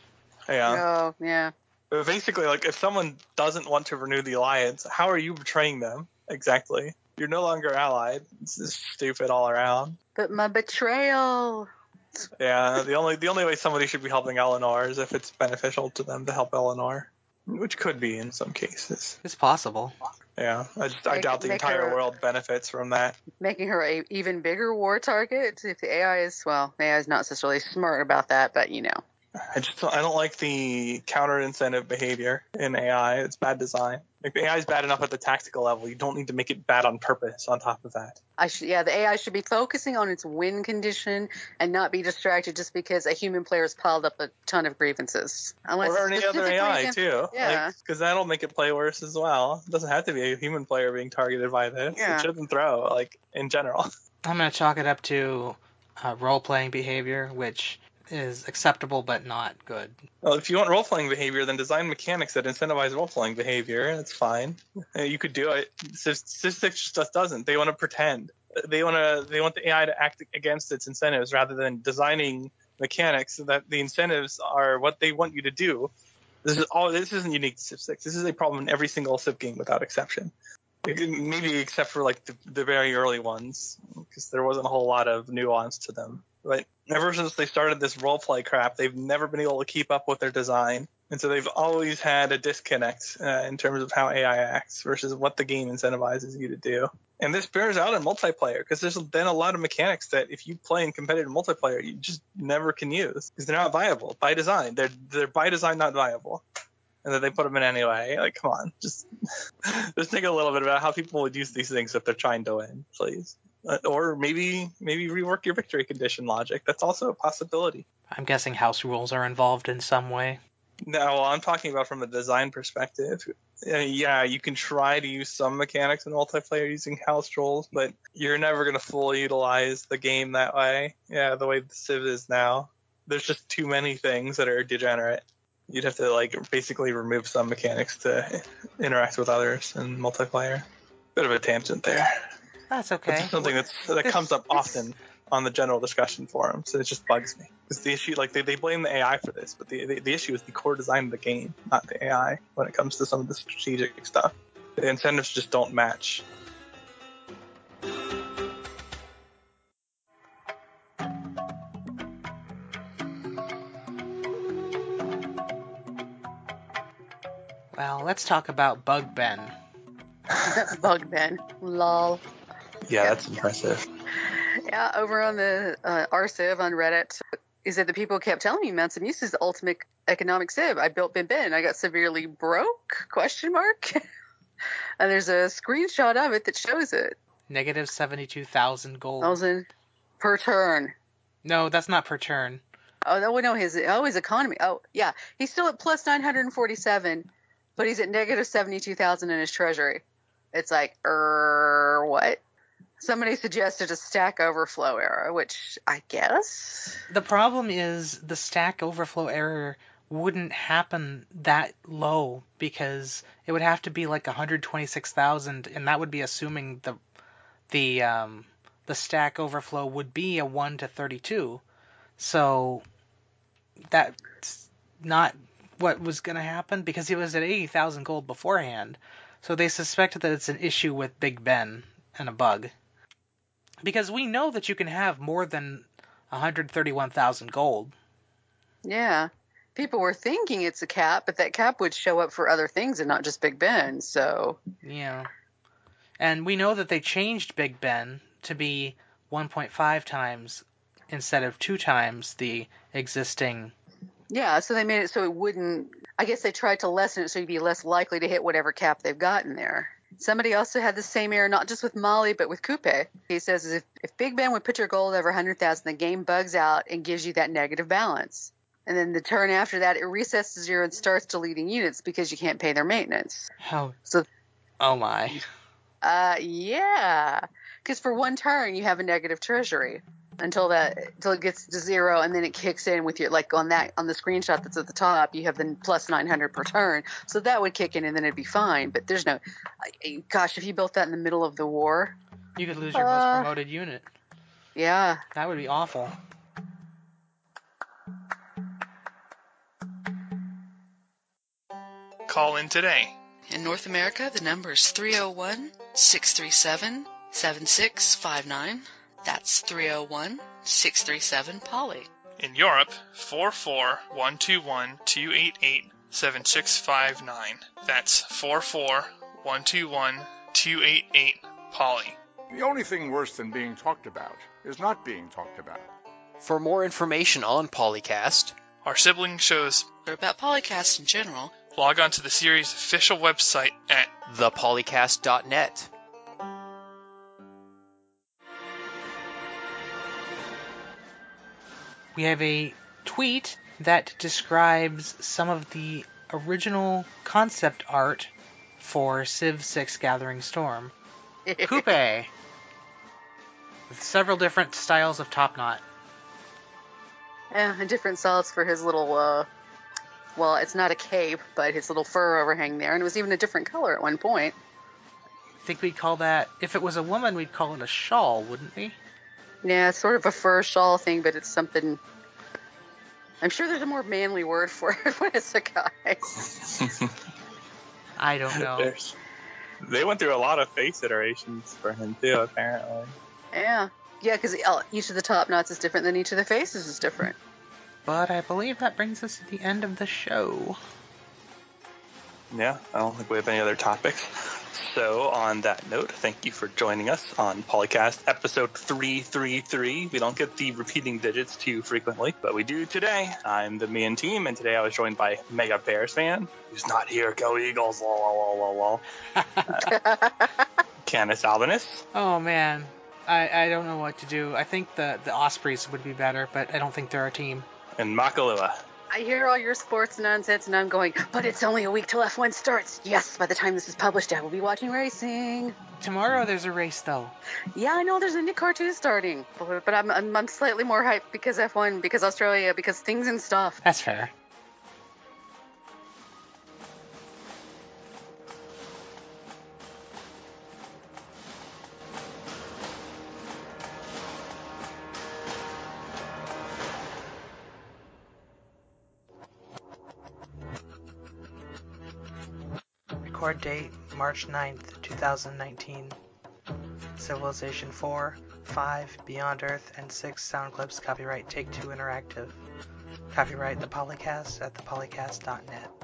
Yeah. Oh, yeah. But basically, like, if someone doesn't want to renew the alliance, how are you betraying them? Exactly. You're no longer allied. It's just stupid all around. But my betrayal. Yeah. The only the only way somebody should be helping Eleanor is if it's beneficial to them to help Eleanor, which could be in some cases. It's possible. Yeah. I just I Make- doubt the make entire her- world benefits from that. Making her a even bigger war target. If the A I is, well, the A I is not necessarily smart about that, but you know. I just don't, I don't like the counter incentive behavior in A I. It's bad design. Like, the A I is bad enough at the tactical level. You don't need to make it bad on purpose on top of that. I should, yeah, the A I should be focusing on its win condition and not be distracted just because a human player has piled up a ton of grievances. Unless Or any other A I, against, too. Yeah. Because like, that'll make it play worse as well. It doesn't have to be a human player being targeted by this. Yeah. It shouldn't throw, like, in general. I'm going to chalk it up to uh, role-playing behavior, which is acceptable but not good. Well, if you want role-playing behavior, then design mechanics that incentivize role-playing behavior. That's fine. You could do it. Civ six just doesn't. They want to pretend. They want to. They want the A I to act against its incentives rather than designing mechanics so that the incentives are what they want you to do. This is all. This isn't unique to Civ six. This is a problem in every single Civ game without exception. Maybe except for like the, the very early ones, because there wasn't a whole lot of nuance to them. But ever since they started this roleplay crap, they've never been able to keep up with their design. And so they've always had a disconnect uh, in terms of how A I acts versus what the game incentivizes you to do. And this bears out in multiplayer, because there's been a lot of mechanics that if you play in competitive multiplayer, you just never can use, because they're not viable by design. They're, they're by design not viable. And then they put them in anyway. Like, come on. Just, just think a little bit about how people would use these things if they're trying to win, please. Uh, or maybe maybe rework your victory condition logic. That's also a possibility. I'm guessing house rules are involved in some way. No, well, I'm talking about from a design perspective. Uh, yeah, you can try to use some mechanics in multiplayer using house rules, but you're never going to fully utilize the game that way. Yeah, the way the Civ is now. There's just too many things that are degenerate. You'd have to like basically remove some mechanics to interact with others in multiplayer. Bit of a tangent there. That's okay. It's something that's, that This- comes up this- often on the general discussion forum, so it just bugs me. It's the issue, like they, they blame the A I for this, but the, the the issue is the core design of the game, not the A I. When it comes to some of the strategic stuff, the incentives just don't match. Well, let's talk about Bug Ben. Bug Ben. Lol. Yeah, that's impressive. Yeah, over on the uh, R Civ on Reddit, is that the people kept telling me Mounts of Muse is the ultimate economic Civ. I built Ben Ben. I got severely broke? Question mark. And there's a screenshot of it that shows it. Negative seventy-two thousand gold. Thousand per turn. No, that's not per turn. Oh no, no, his oh his economy. Oh yeah, he's still at plus nine hundred and forty-seven, but he's at negative seventy-two thousand in his treasury. It's like, er, what? Somebody suggested a Stack Overflow error, which I guess. The problem is the Stack Overflow error wouldn't happen that low because it would have to be like one hundred twenty-six thousand, and that would be assuming the the um, the Stack Overflow would be a one to thirty-two. So that's not what was going to happen because he was at eighty thousand gold beforehand. So they suspect that it's an issue with Big Ben and a bug. Because we know that you can have more than one hundred thirty-one thousand gold. Yeah. People were thinking it's a cap, but that cap would show up for other things and not just Big Ben, so. Yeah. And we know that they changed Big Ben to be one point five times instead of two times the existing. Yeah, so they made it so it wouldn't. I guess they tried to lessen it so you'd be less likely to hit whatever cap they've got in there. Somebody also had the same error, not just with Molly, but with Coupe. He says if, if Big Ben would put your gold over one hundred thousand, the game bugs out and gives you that negative balance. And then the turn after that, it resets to zero and starts deleting units because you can't pay their maintenance. How? So, oh my. Uh, yeah. Because for one turn, you have a negative treasury until that until it gets to zero, and then it kicks in with your, like on that on the screenshot that's at the top, you have the plus nine hundred per turn. So that would kick in, and then it'd be fine. But there's no, gosh, if you built that in the middle of the war, You could lose your Uh, most promoted unit. yeah. That would be awful. Call in today. In North America, the number is three oh one, six three seven, seven six five nine. That's three oh one, six three seven, Polly. In Europe, four four one two one two eight eight seven six five nine. That's four four one two one two eight eight, Polly. The only thing worse than being talked about is not being talked about. For more information on Polycast, our sibling shows, or about Polycast in general, log on to the series' official website at the polycast dot net. We have a tweet that describes some of the original concept art for Civ six Gathering Storm. Coupe! With several different styles of top knot. Yeah, and different styles for his little, uh, well, it's not a cape, but his little fur overhang there, and it was even a different color at one point. I think we'd call that, if it was a woman, we'd call it a shawl, wouldn't we? Yeah, it's sort of a fur shawl thing, but it's something... I'm sure there's a more manly word for it when it's a guy. I don't know. There's, they went through a lot of face iterations for him, too, apparently. Yeah. Yeah, because each of the top knots is different than each of the faces is different. But I believe that brings us to the end of the show. Yeah, I don't think we have any other topics. So, on that note, thank you for joining us on Polycast episode three thirty-three. We don't get the repeating digits too frequently, but we do today. I'm the Me and Team, and today I was joined by Mega Bears fan, who's not here. Go Eagles! Lol, lol, lol, lol. uh, Candace Albanus. Oh, man. I, I don't know what to do. I think the, the Ospreys would be better, but I don't think they're a team. And Makalua. I hear all your sports nonsense, and I'm going, but it's only a week till F one starts. Yes, by the time this is published, I will be watching racing. Tomorrow there's a race, though. Yeah, I know there's a IndyCar two starting, but, but I'm, I'm I'm slightly more hyped because F one, because Australia, because things and stuff. That's fair. Record date, March ninth, twenty nineteen. Civilization four, five, Beyond Earth, and six sound clips copyright Take-Two Interactive. Copyright The Polycast at the polycast dot net.